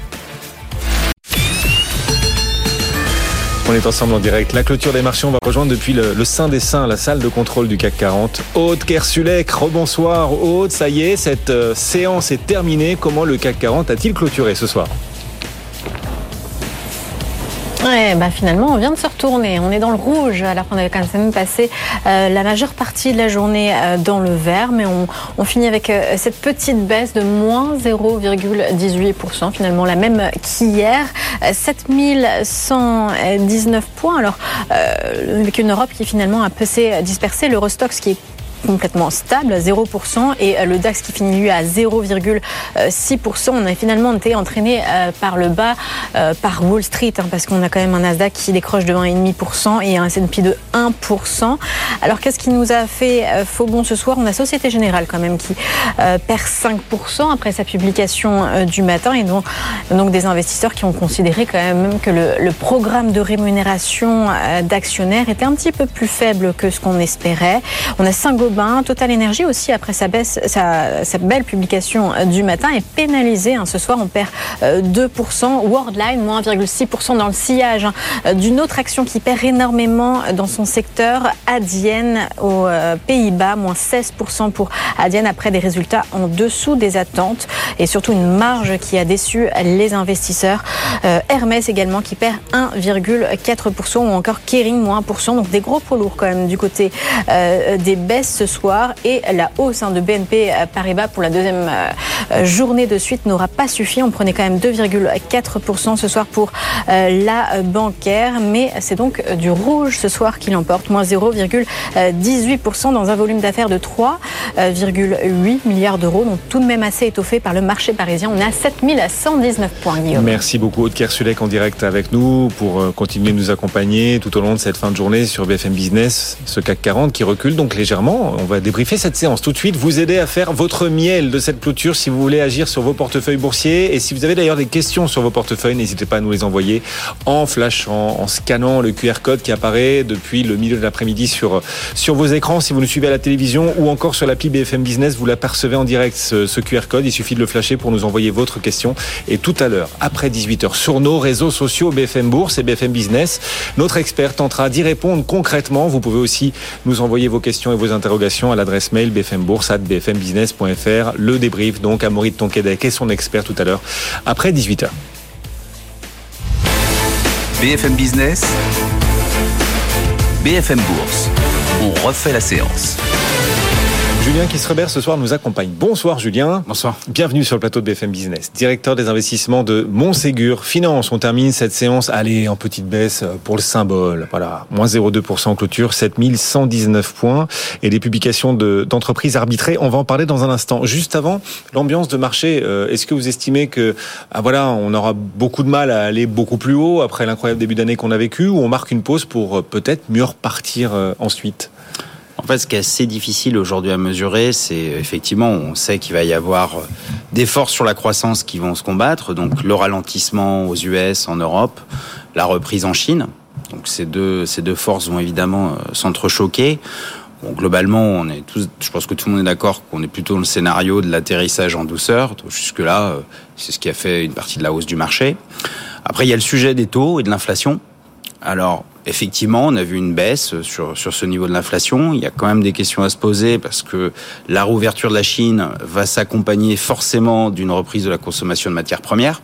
[SPEAKER 3] On est ensemble en direct. La clôture des marchés, on va rejoindre depuis le, le Saint des Saints, la salle de contrôle du C A C quarante. Aude Kersulek, rebonsoir. Aude, ça y est, cette euh, séance est terminée. Comment le C A C quarante a-t-il clôturé ce soir ?
[SPEAKER 8] Ouais, bah finalement, on vient de se retourner. On est dans le rouge, alors qu'on avait quand même passé euh, la majeure partie de la journée euh, dans le vert. Mais on, on finit avec euh, cette petite baisse de moins zéro virgule dix-huit pour cent, finalement la même qu'hier. Euh, sept mille cent dix-neuf points. Alors, euh, avec une Europe qui finalement a peu s'est dispersée. L'Eurostoxx qui est complètement stable, zéro pour cent, et le DAX qui finit lui à zéro virgule six pour cent. On a finalement été entraîné par le bas par Wall Street, hein, parce qu'on a quand même un Nasdaq qui décroche de un virgule cinq pour cent et un S and P de un pour cent. Alors qu'est-ce qui nous a fait faux bond ce soir? On a Société Générale quand même qui euh, perd cinq pour cent après sa publication euh, du matin, et donc, donc des investisseurs qui ont considéré quand même que le, le programme de rémunération euh, d'actionnaires était un petit peu plus faible que ce qu'on espérait. On a Saint-Gobain, Total Energy aussi après sa, baisse, sa, sa belle publication euh, du matin est pénalisé. Hein. Ce soir on perd euh, deux pour cent. Worldline, moins un virgule six pour cent dans le sillage hein, d'une autre action qui perd énormément dans son secteur, Adyen aux euh, Pays-Bas, moins seize pour cent pour Adyen après des résultats en dessous des attentes et surtout une marge qui a déçu les investisseurs. Euh, Hermès également qui perd un virgule quatre pour cent ou encore Kering moins un pour cent. Donc des gros poids lourds quand même du côté euh, des baisses ce soir, et la hausse hein, de B N P Paribas pour la deuxième euh, journée de suite n'aura pas suffi. On prenait quand même deux virgule quatre pour cent ce soir pour euh, la bancaire, mais c'est donc du rouge ce soir qui l'emporte, moins zéro virgule dix-huit pour cent dans un volume d'affaires de trois virgule huit milliards d'euros, donc tout de même assez étoffé par le marché parisien. On est à sept mille cent dix-neuf points, Guillaume.
[SPEAKER 3] Merci beaucoup, Aude Kersulek, en direct avec nous pour continuer de nous accompagner tout au long de cette fin de journée sur B F M Business. Ce C A C quarante qui recule donc légèrement. On va débriefer cette séance tout de suite, vous aider à faire votre miel de cette clôture si vous voulez agir sur vos portefeuilles boursiers. Et si vous avez d'ailleurs des questions sur vos portefeuilles, n'hésitez pas à nous les envoyer en flashant, en scannant le Q R code qui apparaît depuis le milieu de l'après-midi sur, sur vos écrans. Si vous nous suivez à la télévision ou encore sur l'appli B F M Business, vous l'apercevez en direct, ce, ce Q R code. Il suffit de le flasher pour nous envoyer votre question. Et tout à l'heure, après dix-huit heures, sur nos réseaux sociaux B F M Bourse et B F M Business, notre expert tentera d'y répondre concrètement. Vous pouvez aussi nous envoyer vos questions et vos interrogations à l'adresse mail b f m bourse arobase b f m business point f r. Le débrief donc à Amaury de Tonquédec et son expert tout à l'heure après dix-huit heures.
[SPEAKER 2] B F M Business, B F M Bourse. On refait la séance.
[SPEAKER 3] Julien Kiesrebert ce soir nous accompagne. Bonsoir Julien.
[SPEAKER 6] Bonsoir.
[SPEAKER 3] Bienvenue sur le plateau de B F M Business. Directeur des investissements de Montségur Finance. On termine cette séance, allez, en petite baisse pour le symbole. Voilà, moins zéro virgule deux pour cent en clôture, sept mille cent dix-neuf points. Et des publications de, d'entreprises arbitrées, on va en parler dans un instant. Juste avant, l'ambiance de marché, euh, est-ce que vous estimez que, ah voilà, on aura beaucoup de mal à aller beaucoup plus haut après l'incroyable début d'année qu'on a vécu, ou on marque une pause pour euh, peut-être mieux repartir euh, ensuite ?
[SPEAKER 9] En fait, ce qui est assez difficile aujourd'hui à mesurer, c'est effectivement, on sait qu'il va y avoir des forces sur la croissance qui vont se combattre, donc le ralentissement aux U S, en Europe, la reprise en Chine. Donc ces deux, ces deux forces vont évidemment s'entrechoquer. Bon, globalement, on est tous, je pense que tout le monde est d'accord qu'on est plutôt dans le scénario de l'atterrissage en douceur. Donc jusque-là, c'est ce qui a fait une partie de la hausse du marché. Après, il y a le sujet des taux et de l'inflation. Alors, effectivement, on a vu une baisse sur, sur ce niveau de l'inflation. Il y a quand même des questions à se poser parce que la réouverture de la Chine va s'accompagner forcément d'une reprise de la consommation de matières premières.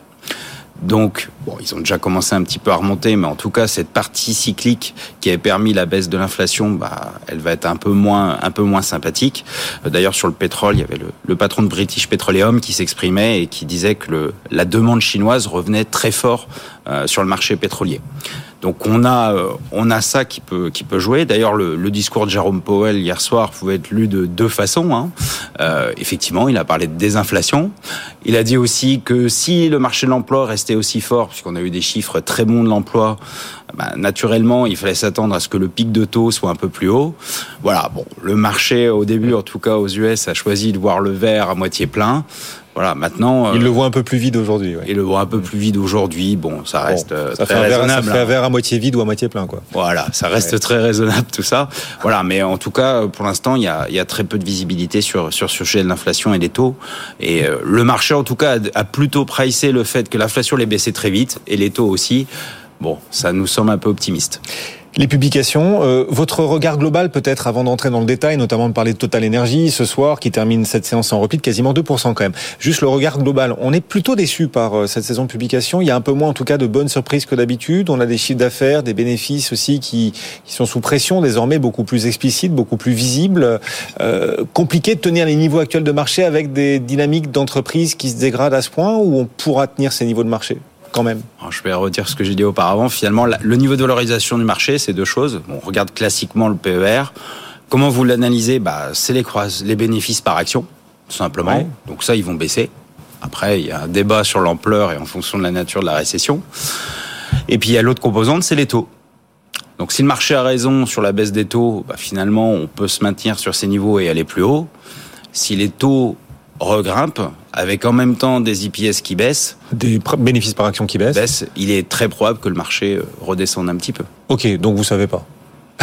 [SPEAKER 9] Donc, bon, ils ont déjà commencé un petit peu à remonter, mais en tout cas, cette partie cyclique qui avait permis la baisse de l'inflation, bah, elle va être un peu moins, un peu moins sympathique. D'ailleurs, sur le pétrole, il y avait le, le patron de British Petroleum qui s'exprimait et qui disait que le, la demande chinoise revenait très fort euh, sur le marché pétrolier. Donc on a euh, on a ça qui peut qui peut jouer. D'ailleurs le, le discours de Jérôme Powell hier soir pouvait être lu de deux façons. Hein. Euh, effectivement, il a parlé de désinflation. Il a dit aussi que si le marché de l'emploi restait aussi fort, puisqu'on a eu des chiffres très bons de l'emploi, bah, naturellement il fallait s'attendre à ce que le pic de taux soit un peu plus haut. Voilà. Bon, le marché au début, en tout cas aux U S, a choisi de voir le verre à moitié plein. Voilà, maintenant...
[SPEAKER 3] Il euh, le voit un peu plus vide aujourd'hui. Ouais.
[SPEAKER 9] Il le voit un peu plus vide aujourd'hui. Bon, ça reste bon, ça très fait raisonnable.
[SPEAKER 3] Verre, ça fait un verre à moitié vide ou à moitié plein, quoi.
[SPEAKER 9] Voilà, ça reste ouais. très raisonnable, tout ça. Voilà, mais en tout cas, pour l'instant, il y a, il y a très peu de visibilité sur, sur ce sujet de l'inflation et des taux. Et euh, le marché, en tout cas, a plutôt pricé le fait que l'inflation allait baisser très vite, et les taux aussi. Bon, ça nous semble un peu optimiste.
[SPEAKER 3] Les publications, euh, votre regard global peut-être avant d'entrer dans le détail, notamment de parler de Total Energy ce soir qui termine cette séance en repli de quasiment deux pour cent quand même. Juste le regard global, on est plutôt déçu par euh, cette saison de publication. Il y a un peu moins en tout cas de bonnes surprises que d'habitude. On a des chiffres d'affaires, des bénéfices aussi qui, qui sont sous pression désormais, beaucoup plus explicites, beaucoup plus visibles. Euh, compliqué de tenir les niveaux actuels de marché avec des dynamiques d'entreprise qui se dégradent à ce point, ou on pourra tenir ces niveaux de marché quand même?
[SPEAKER 9] Alors, je vais redire ce que j'ai dit auparavant. Finalement, le niveau de valorisation du marché, c'est deux choses. On regarde classiquement le P E R. Comment vous l'analysez ? Bah, c'est les, croises, les bénéfices par action, tout simplement. Ouais. Donc ça, ils vont baisser. Après, il y a un débat sur l'ampleur et en fonction de la nature de la récession. Et puis, il y a l'autre composante, c'est les taux. Donc, si le marché a raison sur la baisse des taux, bah, finalement, on peut se maintenir sur ces niveaux et aller plus haut. Si les taux regrimpent, avec en même temps des E P S qui baissent,
[SPEAKER 3] des bénéfices par action qui baissent,
[SPEAKER 9] baissent, il est très probable que le marché redescende un petit peu.
[SPEAKER 3] Ok, donc vous savez pas.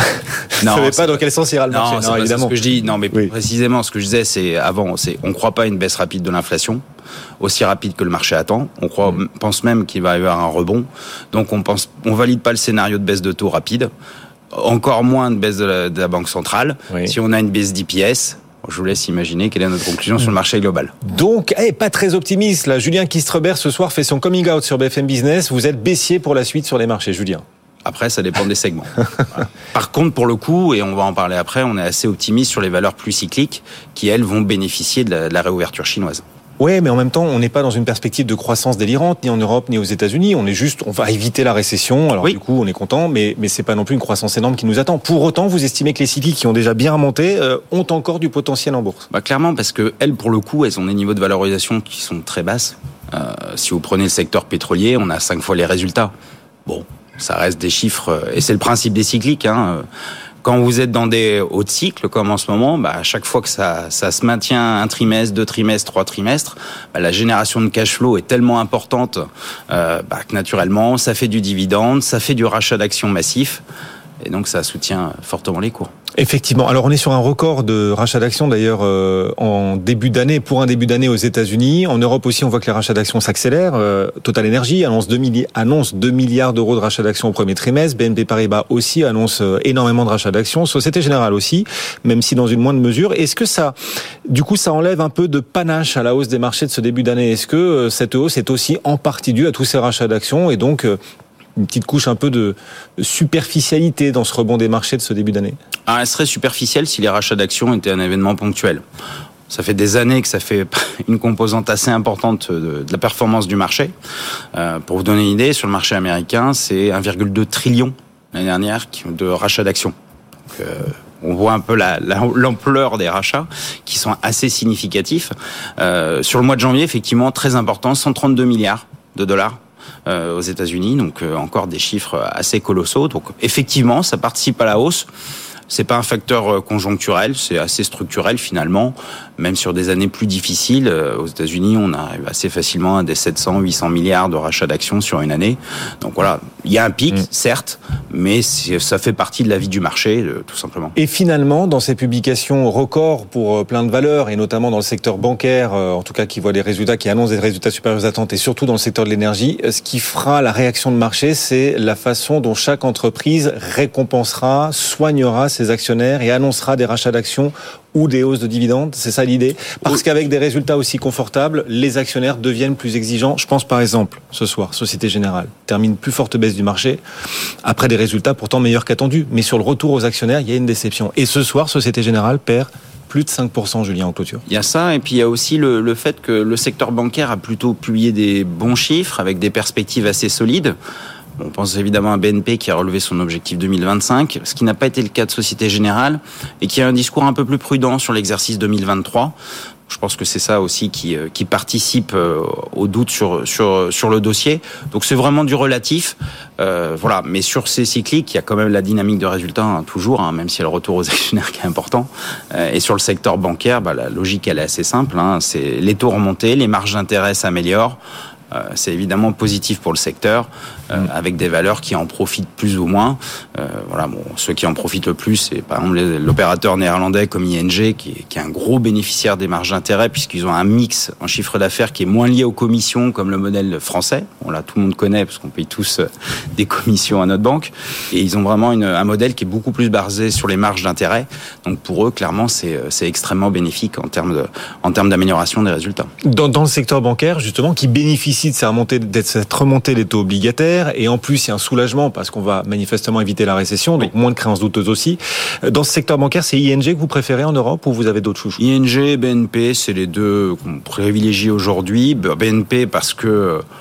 [SPEAKER 9] Non,
[SPEAKER 3] vous savez pas dans quel sens ira le
[SPEAKER 9] non,
[SPEAKER 3] marché.
[SPEAKER 9] Non, c'est évidemment. Ce que je dis, non, mais oui. précisément, ce que je disais, c'est avant, c'est, on croit pas à une baisse rapide de l'inflation, aussi rapide que le marché attend. On croit, mmh. pense même qu'il va y avoir un rebond. Donc, on pense, on valide pas le scénario de baisse de taux rapide. Encore moins de baisse de la, de la Banque centrale. Oui. Si on a une baisse d'E P S, je vous laisse imaginer quelle est notre conclusion sur le marché global.
[SPEAKER 3] Donc, hey, pas très optimiste, là. Julien Kistrebert, ce soir, fait son coming out sur B F M Business. Vous êtes baissier pour la suite sur les marchés, Julien.
[SPEAKER 9] Après, ça dépend des segments. Voilà. Par contre, pour le coup, et on va en parler après, on est assez optimiste sur les valeurs plus cycliques qui, elles, vont bénéficier de la, de la réouverture chinoise.
[SPEAKER 3] Oui, mais en même temps, on n'est pas dans une perspective de croissance délirante, ni en Europe, ni aux États-Unis. On est juste, on va éviter la récession. Alors oui. Du coup, on est content, mais mais c'est pas non plus une croissance énorme qui nous attend. Pour autant, vous estimez que les cycliques qui ont déjà bien remonté euh, ont encore du potentiel en bourse.
[SPEAKER 9] Bah clairement, parce que elles, pour le coup, elles ont des niveaux de valorisation qui sont très basses. Euh, si vous prenez le secteur pétrolier, on a cinq fois les résultats. Bon, ça reste des chiffres, et c'est le principe des cycliques. Hein. Quand vous êtes dans des hauts cycles, comme en ce moment, bah, à chaque fois que ça, ça se maintient un trimestre, deux trimestres, trois trimestres, bah, la génération de cash flow est tellement importante euh, bah, que naturellement, ça fait du dividende, ça fait du rachat d'actions massif, et donc ça soutient fortement les cours.
[SPEAKER 3] Effectivement. Alors on est sur un record de rachat d'actions d'ailleurs euh, en début d'année, pour un début d'année aux États-Unis. En Europe aussi, on voit que les rachats d'actions s'accélèrent. Euh, Total Energy annonce deux, milli- annonce deux milliards d'euros de rachats d'actions au premier trimestre. B N P Paribas aussi annonce euh, énormément de rachats d'actions. Société Générale aussi, même si dans une moindre mesure. Est-ce que ça, du coup, ça enlève un peu de panache à la hausse des marchés de ce début d'année ? Est-ce que euh, cette hausse est aussi en partie due à tous ces rachats d'actions et donc euh, une petite couche un peu de superficialité dans ce rebond des marchés de ce début d'année ?
[SPEAKER 9] Ah, elle serait superficielle si les rachats d'actions étaient un événement ponctuel. Ça fait des années que ça fait une composante assez importante de la performance du marché. Euh, pour vous donner une idée, sur le marché américain, c'est un virgule deux trillion l'année dernière de rachats d'actions. Donc, euh, on voit un peu la, la, l'ampleur des rachats qui sont assez significatifs. Euh, sur le mois de janvier, effectivement, très important, cent trente-deux milliards de dollars. Euh, aux États-Unis, donc euh, encore des chiffres assez colossaux. Donc effectivement, ça participe à la hausse. C'est pas un facteur conjoncturel, c'est assez structurel finalement. Même sur des années plus difficiles, aux États-Unis, on arrive assez facilement à des sept cents, huit cents milliards de rachats d'actions sur une année. Donc voilà, il y a un pic, mmh. certes, mais ça fait partie de la vie du marché, tout simplement.
[SPEAKER 3] Et finalement, dans ces publications records pour plein de valeurs, et notamment dans le secteur bancaire, en tout cas qui voit des résultats, qui annoncent des résultats supérieurs aux attentes, et surtout dans le secteur de l'énergie, ce qui fera la réaction de marché, c'est la façon dont chaque entreprise récompensera, soignera ses actionnaires et annoncera des rachats d'actions ou des hausses de dividendes. C'est ça l'idée. Parce qu'avec des résultats aussi confortables, les actionnaires deviennent plus exigeants. Je pense par exemple, ce soir, Société Générale termine plus forte baisse du marché après des résultats pourtant meilleurs qu'attendus. Mais sur le retour aux actionnaires, il y a une déception. Et ce soir, Société Générale perd plus de cinq pour cent, Julien, en clôture.
[SPEAKER 9] Il y a ça, et puis il y a aussi le, le fait que le secteur bancaire a plutôt publié des bons chiffres avec des perspectives assez solides. On pense évidemment à B N P qui a relevé son objectif deux mille vingt-cinq, ce qui n'a pas été le cas de Société Générale, et qui a un discours un peu plus prudent sur l'exercice deux mille vingt-trois. Je pense que c'est ça aussi qui, qui participe au doute sur, sur, sur le dossier. Donc c'est vraiment du relatif. Euh, voilà. Mais sur ces cycliques, il y a quand même la dynamique de résultats, hein, toujours, hein, même si il y a le retour aux actionnaires qui est important. Euh, et sur le secteur bancaire, bah, la logique elle est assez simple. Hein, c'est les taux remontés, les marges d'intérêt s'améliorent. Euh, c'est évidemment positif pour le secteur, euh, mmh. avec des valeurs qui en profitent plus ou moins. Euh, voilà, bon, ceux qui en profitent le plus, c'est par exemple l'opérateur néerlandais comme I N G, qui est, qui est un gros bénéficiaire des marges d'intérêt, puisqu'ils ont un mix en chiffre d'affaires qui est moins lié aux commissions, comme le modèle français. Bon, là, tout le monde connaît, parce qu'on paye tous des commissions à notre banque. Et ils ont vraiment une, un modèle qui est beaucoup plus basé sur les marges d'intérêt. Donc pour eux, clairement, c'est, c'est extrêmement bénéfique en termes de, en termes d'amélioration des résultats.
[SPEAKER 3] Dans, dans le secteur bancaire, justement, qui bénéficie de cette remontée, de cette remontée des taux obligataires, et en plus il y a un soulagement parce qu'on va manifestement éviter la récession, donc oui. moins de créances douteuses aussi. Dans ce secteur bancaire, c'est I N G que vous préférez en Europe ou vous avez d'autres chouchous ?
[SPEAKER 9] I N G, B N P, c'est les deux qu'on privilégie aujourd'hui. B N P parce que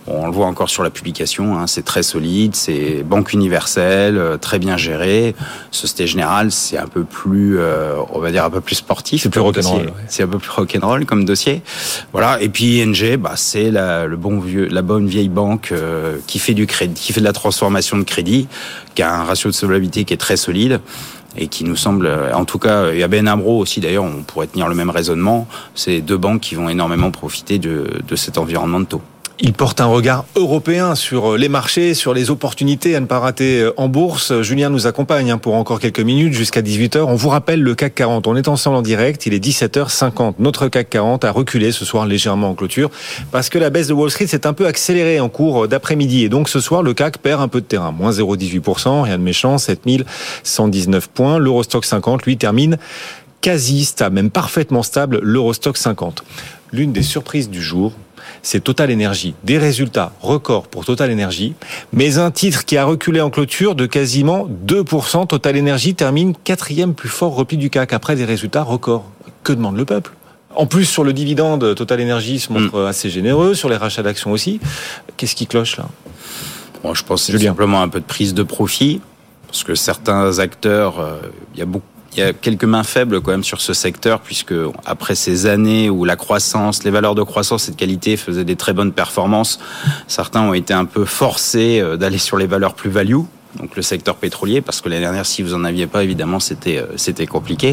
[SPEAKER 9] Bon, on le voit encore sur la publication, hein, c'est très solide, c'est banque universelle, euh, très bien géré. Société Générale, c'est un peu plus, euh, on va dire un peu plus sportif.
[SPEAKER 3] C'est plus rock'n'roll.
[SPEAKER 9] Ouais. C'est un peu plus rock'n'roll comme dossier. Voilà. Et puis I N G, bah, c'est la, le bon vieux, la bonne vieille banque euh, qui fait du crédit, qui fait de la transformation de crédit, qui a un ratio de solvabilité qui est très solide. Et qui nous semble, en tout cas, et A B N AMRO aussi d'ailleurs, on pourrait tenir le même raisonnement, c'est deux banques qui vont énormément profiter de, de cet environnement de taux.
[SPEAKER 3] Il porte un regard européen sur les marchés, sur les opportunités à ne pas rater en bourse. Julien nous accompagne pour encore quelques minutes jusqu'à dix-huit heures. On vous rappelle le C A C quarante. On est ensemble en direct. Il est dix-sept heures cinquante. Notre C A C quarante a reculé ce soir légèrement en clôture parce que la baisse de Wall Street s'est un peu accélérée en cours d'après-midi. Et donc ce soir, le C A C perd un peu de terrain. moins zéro virgule dix-huit pour cent. Rien de méchant. sept mille cent dix-neuf points. L'Eurostock cinquante, lui, termine quasi stable, même parfaitement stable. L'Eurostock cinquante. L'une des surprises du jour, c'est Total Energy. Des résultats records pour Total Energy, mais un titre qui a reculé en clôture de quasiment deux pour cent. Total Energy termine quatrième plus fort repli du C A C après des résultats records. Que demande le peuple ? En plus, sur le dividende, Total Energy se montre mmh. assez généreux, sur les rachats d'actions aussi. Qu'est-ce qui cloche là ?
[SPEAKER 9] Bon, je pense que c'est simplement un peu de prise de profit, parce que certains acteurs, il euh, y a beaucoup Il y a quelques mains faibles quand même sur ce secteur, puisque après ces années où la croissance, les valeurs de croissance et de qualité faisaient des très bonnes performances, certains ont été un peu forcés d'aller sur les valeurs plus value, donc le secteur pétrolier, parce que l'année dernière, si vous en aviez pas, évidemment, c'était c'était compliqué.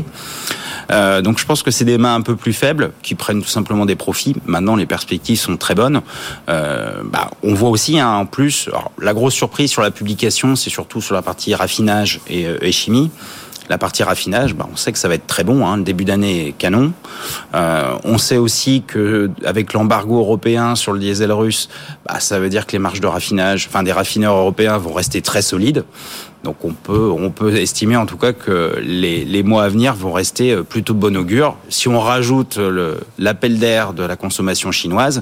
[SPEAKER 9] Euh, donc je pense que c'est des mains un peu plus faibles qui prennent tout simplement des profits. Maintenant, les perspectives sont très bonnes. Euh, bah, on voit aussi hein, en plus, alors, la grosse surprise sur la publication, c'est surtout sur la partie raffinage et, et chimie. La partie raffinage, bah, on sait que ça va être très bon. Hein, le début d'année est canon. Euh, on sait aussi que avec l'embargo européen sur le diesel russe, bah, ça veut dire que les marges de raffinage, enfin des raffineurs européens, vont rester très solides. Donc on peut on peut estimer en tout cas que les les mois à venir vont rester plutôt de bon augure. Si on rajoute le l'appel d'air de la consommation chinoise,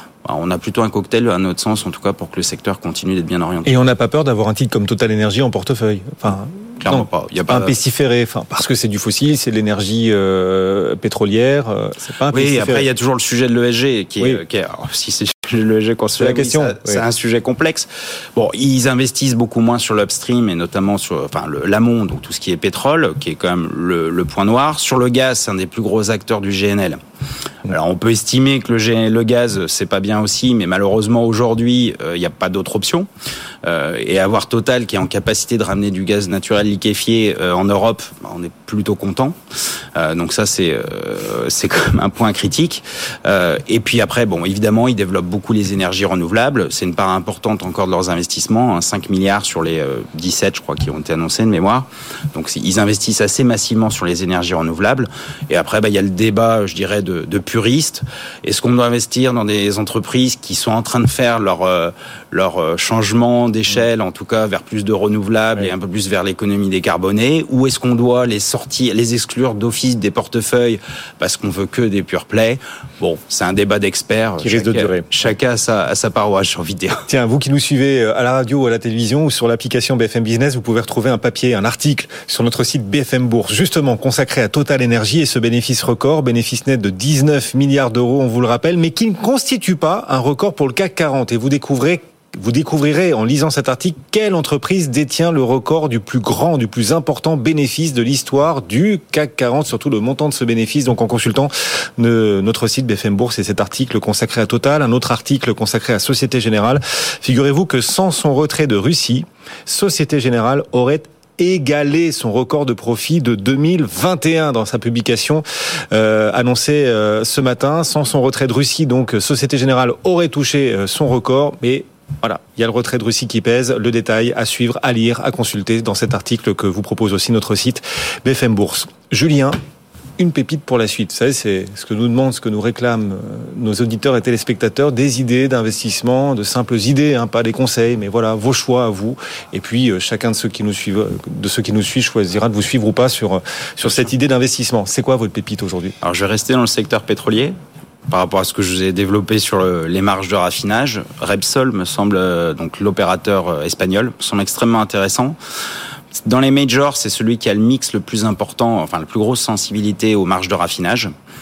[SPEAKER 9] on a plutôt un cocktail, à notre sens, en tout cas, pour que le secteur continue d'être bien orienté.
[SPEAKER 3] Et on n'a pas peur d'avoir un titre comme Total Energy en portefeuille. Enfin,
[SPEAKER 9] clairement
[SPEAKER 3] non,
[SPEAKER 9] pas. Il y a
[SPEAKER 3] pas un pestiféré. Enfin, parce que c'est du fossile, c'est de l'énergie euh, pétrolière. Euh, c'est pas un
[SPEAKER 9] oui,
[SPEAKER 3] pestiféré.
[SPEAKER 9] Après, il y a toujours le sujet de l'E S G qui est,
[SPEAKER 3] oui.
[SPEAKER 9] qui est alors, si c'est l'E S G qu'on se fait
[SPEAKER 3] la question.
[SPEAKER 9] Ça,
[SPEAKER 3] oui.
[SPEAKER 9] C'est un sujet complexe. Bon, ils investissent beaucoup moins sur l'upstream et notamment sur, enfin, le, l'amont, donc tout ce qui est pétrole, qui est quand même le, le point noir. Sur le gaz, c'est un des plus gros acteurs du G N L. Alors on peut estimer que le, G, le gaz c'est pas bien aussi, mais malheureusement aujourd'hui il euh, n'y a pas d'autre option. Euh, et avoir Total qui est en capacité de ramener du gaz naturel liquéfié euh, en Europe, on est plutôt content. Euh, donc ça c'est euh, c'est quand même un point critique. Euh, et puis après bon évidemment ils développent beaucoup les énergies renouvelables. C'est une part importante encore de leurs investissements, hein, cinq milliards sur les euh, dix-sept je crois qui ont été annoncés de mémoire. Donc ils investissent assez massivement sur les énergies renouvelables. Et après bah il y a le débat je dirais de, de puristes. Est-ce qu'on doit investir dans des entreprises qui sont en train de faire leur euh, leur changement d'échelle, en tout cas vers plus de renouvelables oui. et un peu plus vers l'économie décarbonée, ou est-ce qu'on doit les sortir, les exclure d'office des portefeuilles parce qu'on veut que des pure play? Bon, c'est un débat d'experts
[SPEAKER 3] qui risque de durer.
[SPEAKER 9] Chacun a sa, a sa paroisse, j'ai envie de dire.
[SPEAKER 3] Tiens, vous qui nous suivez à la radio ou à la télévision ou sur l'application B F M Business, vous pouvez retrouver un papier, un article sur notre site B F M Bourse, justement consacré à Total Energy et ce bénéfice record, bénéfice net de dix-neuf milliards d'euros, on vous le rappelle, mais qui ne constitue pas un record pour le C A C quarante. Et vous découvrez Vous découvrirez en lisant cet article quelle entreprise détient le record du plus grand, du plus important bénéfice de l'histoire du C A C quarante, surtout le montant de ce bénéfice. Donc en consultant notre site B F M Bourse et cet article consacré à Total, un autre article consacré à Société Générale, figurez-vous que sans son retrait de Russie, Société Générale aurait égalé son record de profit de deux mille vingt et un dans sa publication euh, annoncée euh, ce matin. Sans son retrait de Russie, donc Société Générale aurait touché euh, son record, mais voilà, il y a le retrait de Russie qui pèse. Le détail à suivre, à lire, à consulter dans cet article que vous propose aussi notre site B F M Bourse. Julien, une pépite pour la suite. Vous savez, c'est ce que nous demandent, ce que nous réclament nos auditeurs et téléspectateurs, des idées d'investissement, de simples idées, hein, pas des conseils, mais voilà, vos choix à vous. Et puis, euh, chacun de ceux qui nous suivent, de ceux qui nous suivent choisira de vous suivre ou pas sur, sur cette idée d'investissement. C'est quoi votre pépite aujourd'hui?
[SPEAKER 9] Alors, je vais rester dans le secteur pétrolier. Par rapport à ce que je vous ai développé sur le, les marges de raffinage, Repsol me semble, euh, donc l'opérateur euh, espagnol, me semble extrêmement intéressant. Dans les majors, c'est celui qui a le mix le plus important, enfin la plus grosse sensibilité aux marges de raffinage.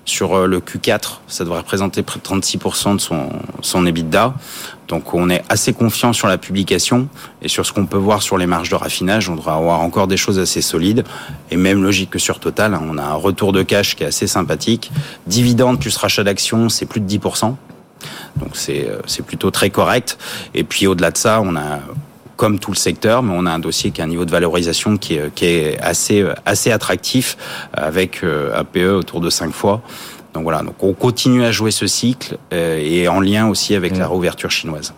[SPEAKER 9] Sur le Q quatre, ça devrait représenter près de trente-six pour cent de son, son EBITDA. Donc on est assez confiant sur la publication et sur ce qu'on peut voir sur les marges de raffinage. On devrait avoir encore des choses assez solides. Et même logique que sur Total, on a un retour de cash qui est assez sympathique. Dividende plus rachat d'actions, c'est plus de dix pour cent. Donc c'est, c'est plutôt très correct. Et puis au-delà de ça, on a... comme tout le secteur, mais on a un dossier qui a un niveau de valorisation qui est, qui est assez, assez attractif, avec un P E autour de cinq fois. Donc voilà, donc on continue à jouer ce cycle, euh, et en lien aussi avec mmh. la réouverture chinoise.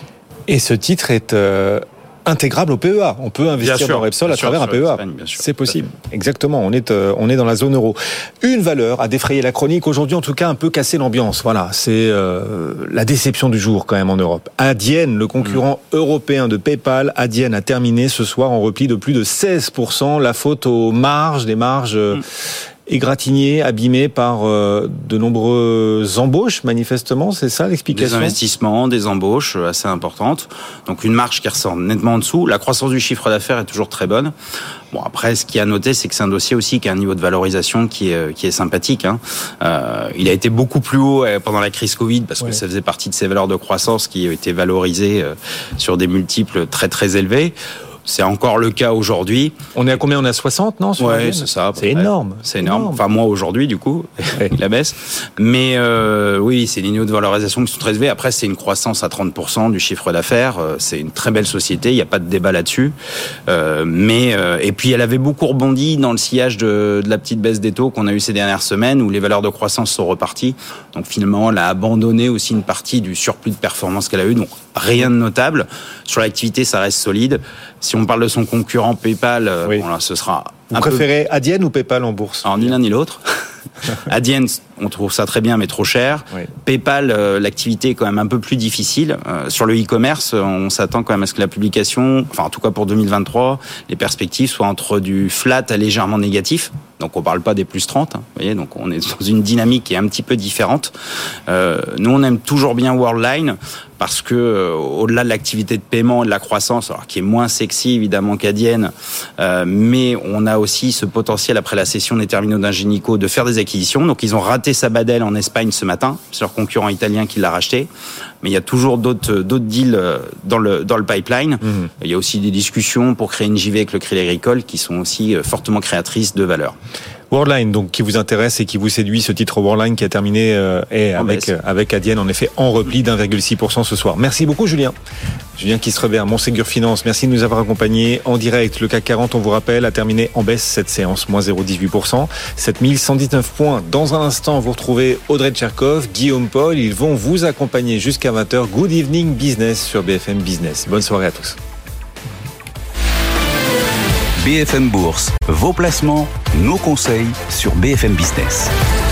[SPEAKER 3] Et ce titre est euh, intégrable au P E A. On peut investir sûr, dans Repsol à sûr, travers un P E A. Sûr, c'est possible. Exactement. On est, euh, on est dans la zone euro. Une valeur a défrayé la chronique aujourd'hui, en tout cas un peu cassé l'ambiance. Voilà, c'est euh, la déception du jour quand même en Europe. Adyen, le concurrent mmh. européen de PayPal, Adyen a terminé ce soir en repli de plus de seize pour cent. La faute aux marges, des marges. Mmh. égratigné, abîmé par euh, de nombreuses embauches, manifestement, c'est ça l'explication ?
[SPEAKER 9] Des investissements, des embauches assez importantes. Donc une marge qui ressort nettement en dessous. La croissance du chiffre d'affaires est toujours très bonne. Bon, après, ce qu'il y a à noter, c'est que c'est un dossier aussi qui a un niveau de valorisation qui est, qui est sympathique. Hein. Euh, il a été beaucoup plus haut pendant la crise Covid parce que ouais. ça faisait partie de ces valeurs de croissance qui étaient valorisées sur des multiples très très élevés. C'est encore le cas aujourd'hui.
[SPEAKER 3] On est à combien ? On est à soixante, non ?
[SPEAKER 9] Ouais, c'est ça.
[SPEAKER 3] C'est énorme.
[SPEAKER 9] C'est énorme. Enfin, moi, aujourd'hui, du coup, ouais. la baisse. Mais euh, oui, c'est des niveaux de valorisation qui sont très élevés. Après, c'est une croissance à trente pour cent du chiffre d'affaires. C'est une très belle société. Il n'y a pas de débat là-dessus. Euh, mais euh, et puis, elle avait beaucoup rebondi dans le sillage de, de la petite baisse des taux qu'on a eu ces dernières semaines, où les valeurs de croissance sont reparties. Donc, finalement, elle a abandonné aussi une partie du surplus de performance qu'elle a eu. Donc, rien de notable. Sur l'activité, ça reste solide. Si on parle de son concurrent PayPal, oui. bon là, ce sera.
[SPEAKER 3] Vous un préférez peu... Adyen ou PayPal en bourse ?
[SPEAKER 9] Alors, ni l'un ni l'autre. Adyen, on trouve ça très bien, mais trop cher. Oui. PayPal, euh, l'activité est quand même un peu plus difficile. Euh, sur le e-commerce, on s'attend quand même à ce que la publication, enfin en tout cas pour deux mille vingt-trois, les perspectives soient entre du flat à légèrement négatif. Donc on parle pas des plus trente, hein, vous voyez, donc on est dans une dynamique qui est un petit peu différente. Euh, nous, on aime toujours bien Worldline parce que euh, au-delà de l'activité de paiement et de la croissance, alors qui est moins sexy évidemment qu'Adyen, euh, mais on a aussi ce potentiel après la cession des terminaux d'Ingenico de faire des acquisitions. Donc ils ont raté Sabadell en Espagne ce matin, c'est leur concurrent italien qui l'a racheté. Mais il y a toujours d'autres d'autres deals dans le dans le pipeline. Mmh. Il y a aussi des discussions pour créer une J V avec le Crédit Agricole qui sont aussi fortement créatrices de valeur.
[SPEAKER 3] Worldline, donc, qui vous intéresse et qui vous séduit, ce titre Worldline qui a terminé euh, et avec, euh, avec Adyen, en effet, en repli d'un virgule six pour cent ce soir. Merci beaucoup, Julien. Julien Kistrebert, Montségur Finance, merci de nous avoir accompagnés en direct. Le C A C quarante, on vous rappelle, a terminé en baisse cette séance, moins zéro virgule dix-huit pour cent, sept mille cent dix-neuf points. Dans un instant, vous retrouvez Audrey Tcherkov, Guillaume Paul, ils vont vous accompagner jusqu'à vingt heures. Good evening business sur B F M Business. Bonne soirée à tous.
[SPEAKER 2] B F M Bourse, vos placements, nos conseils sur B F M Business.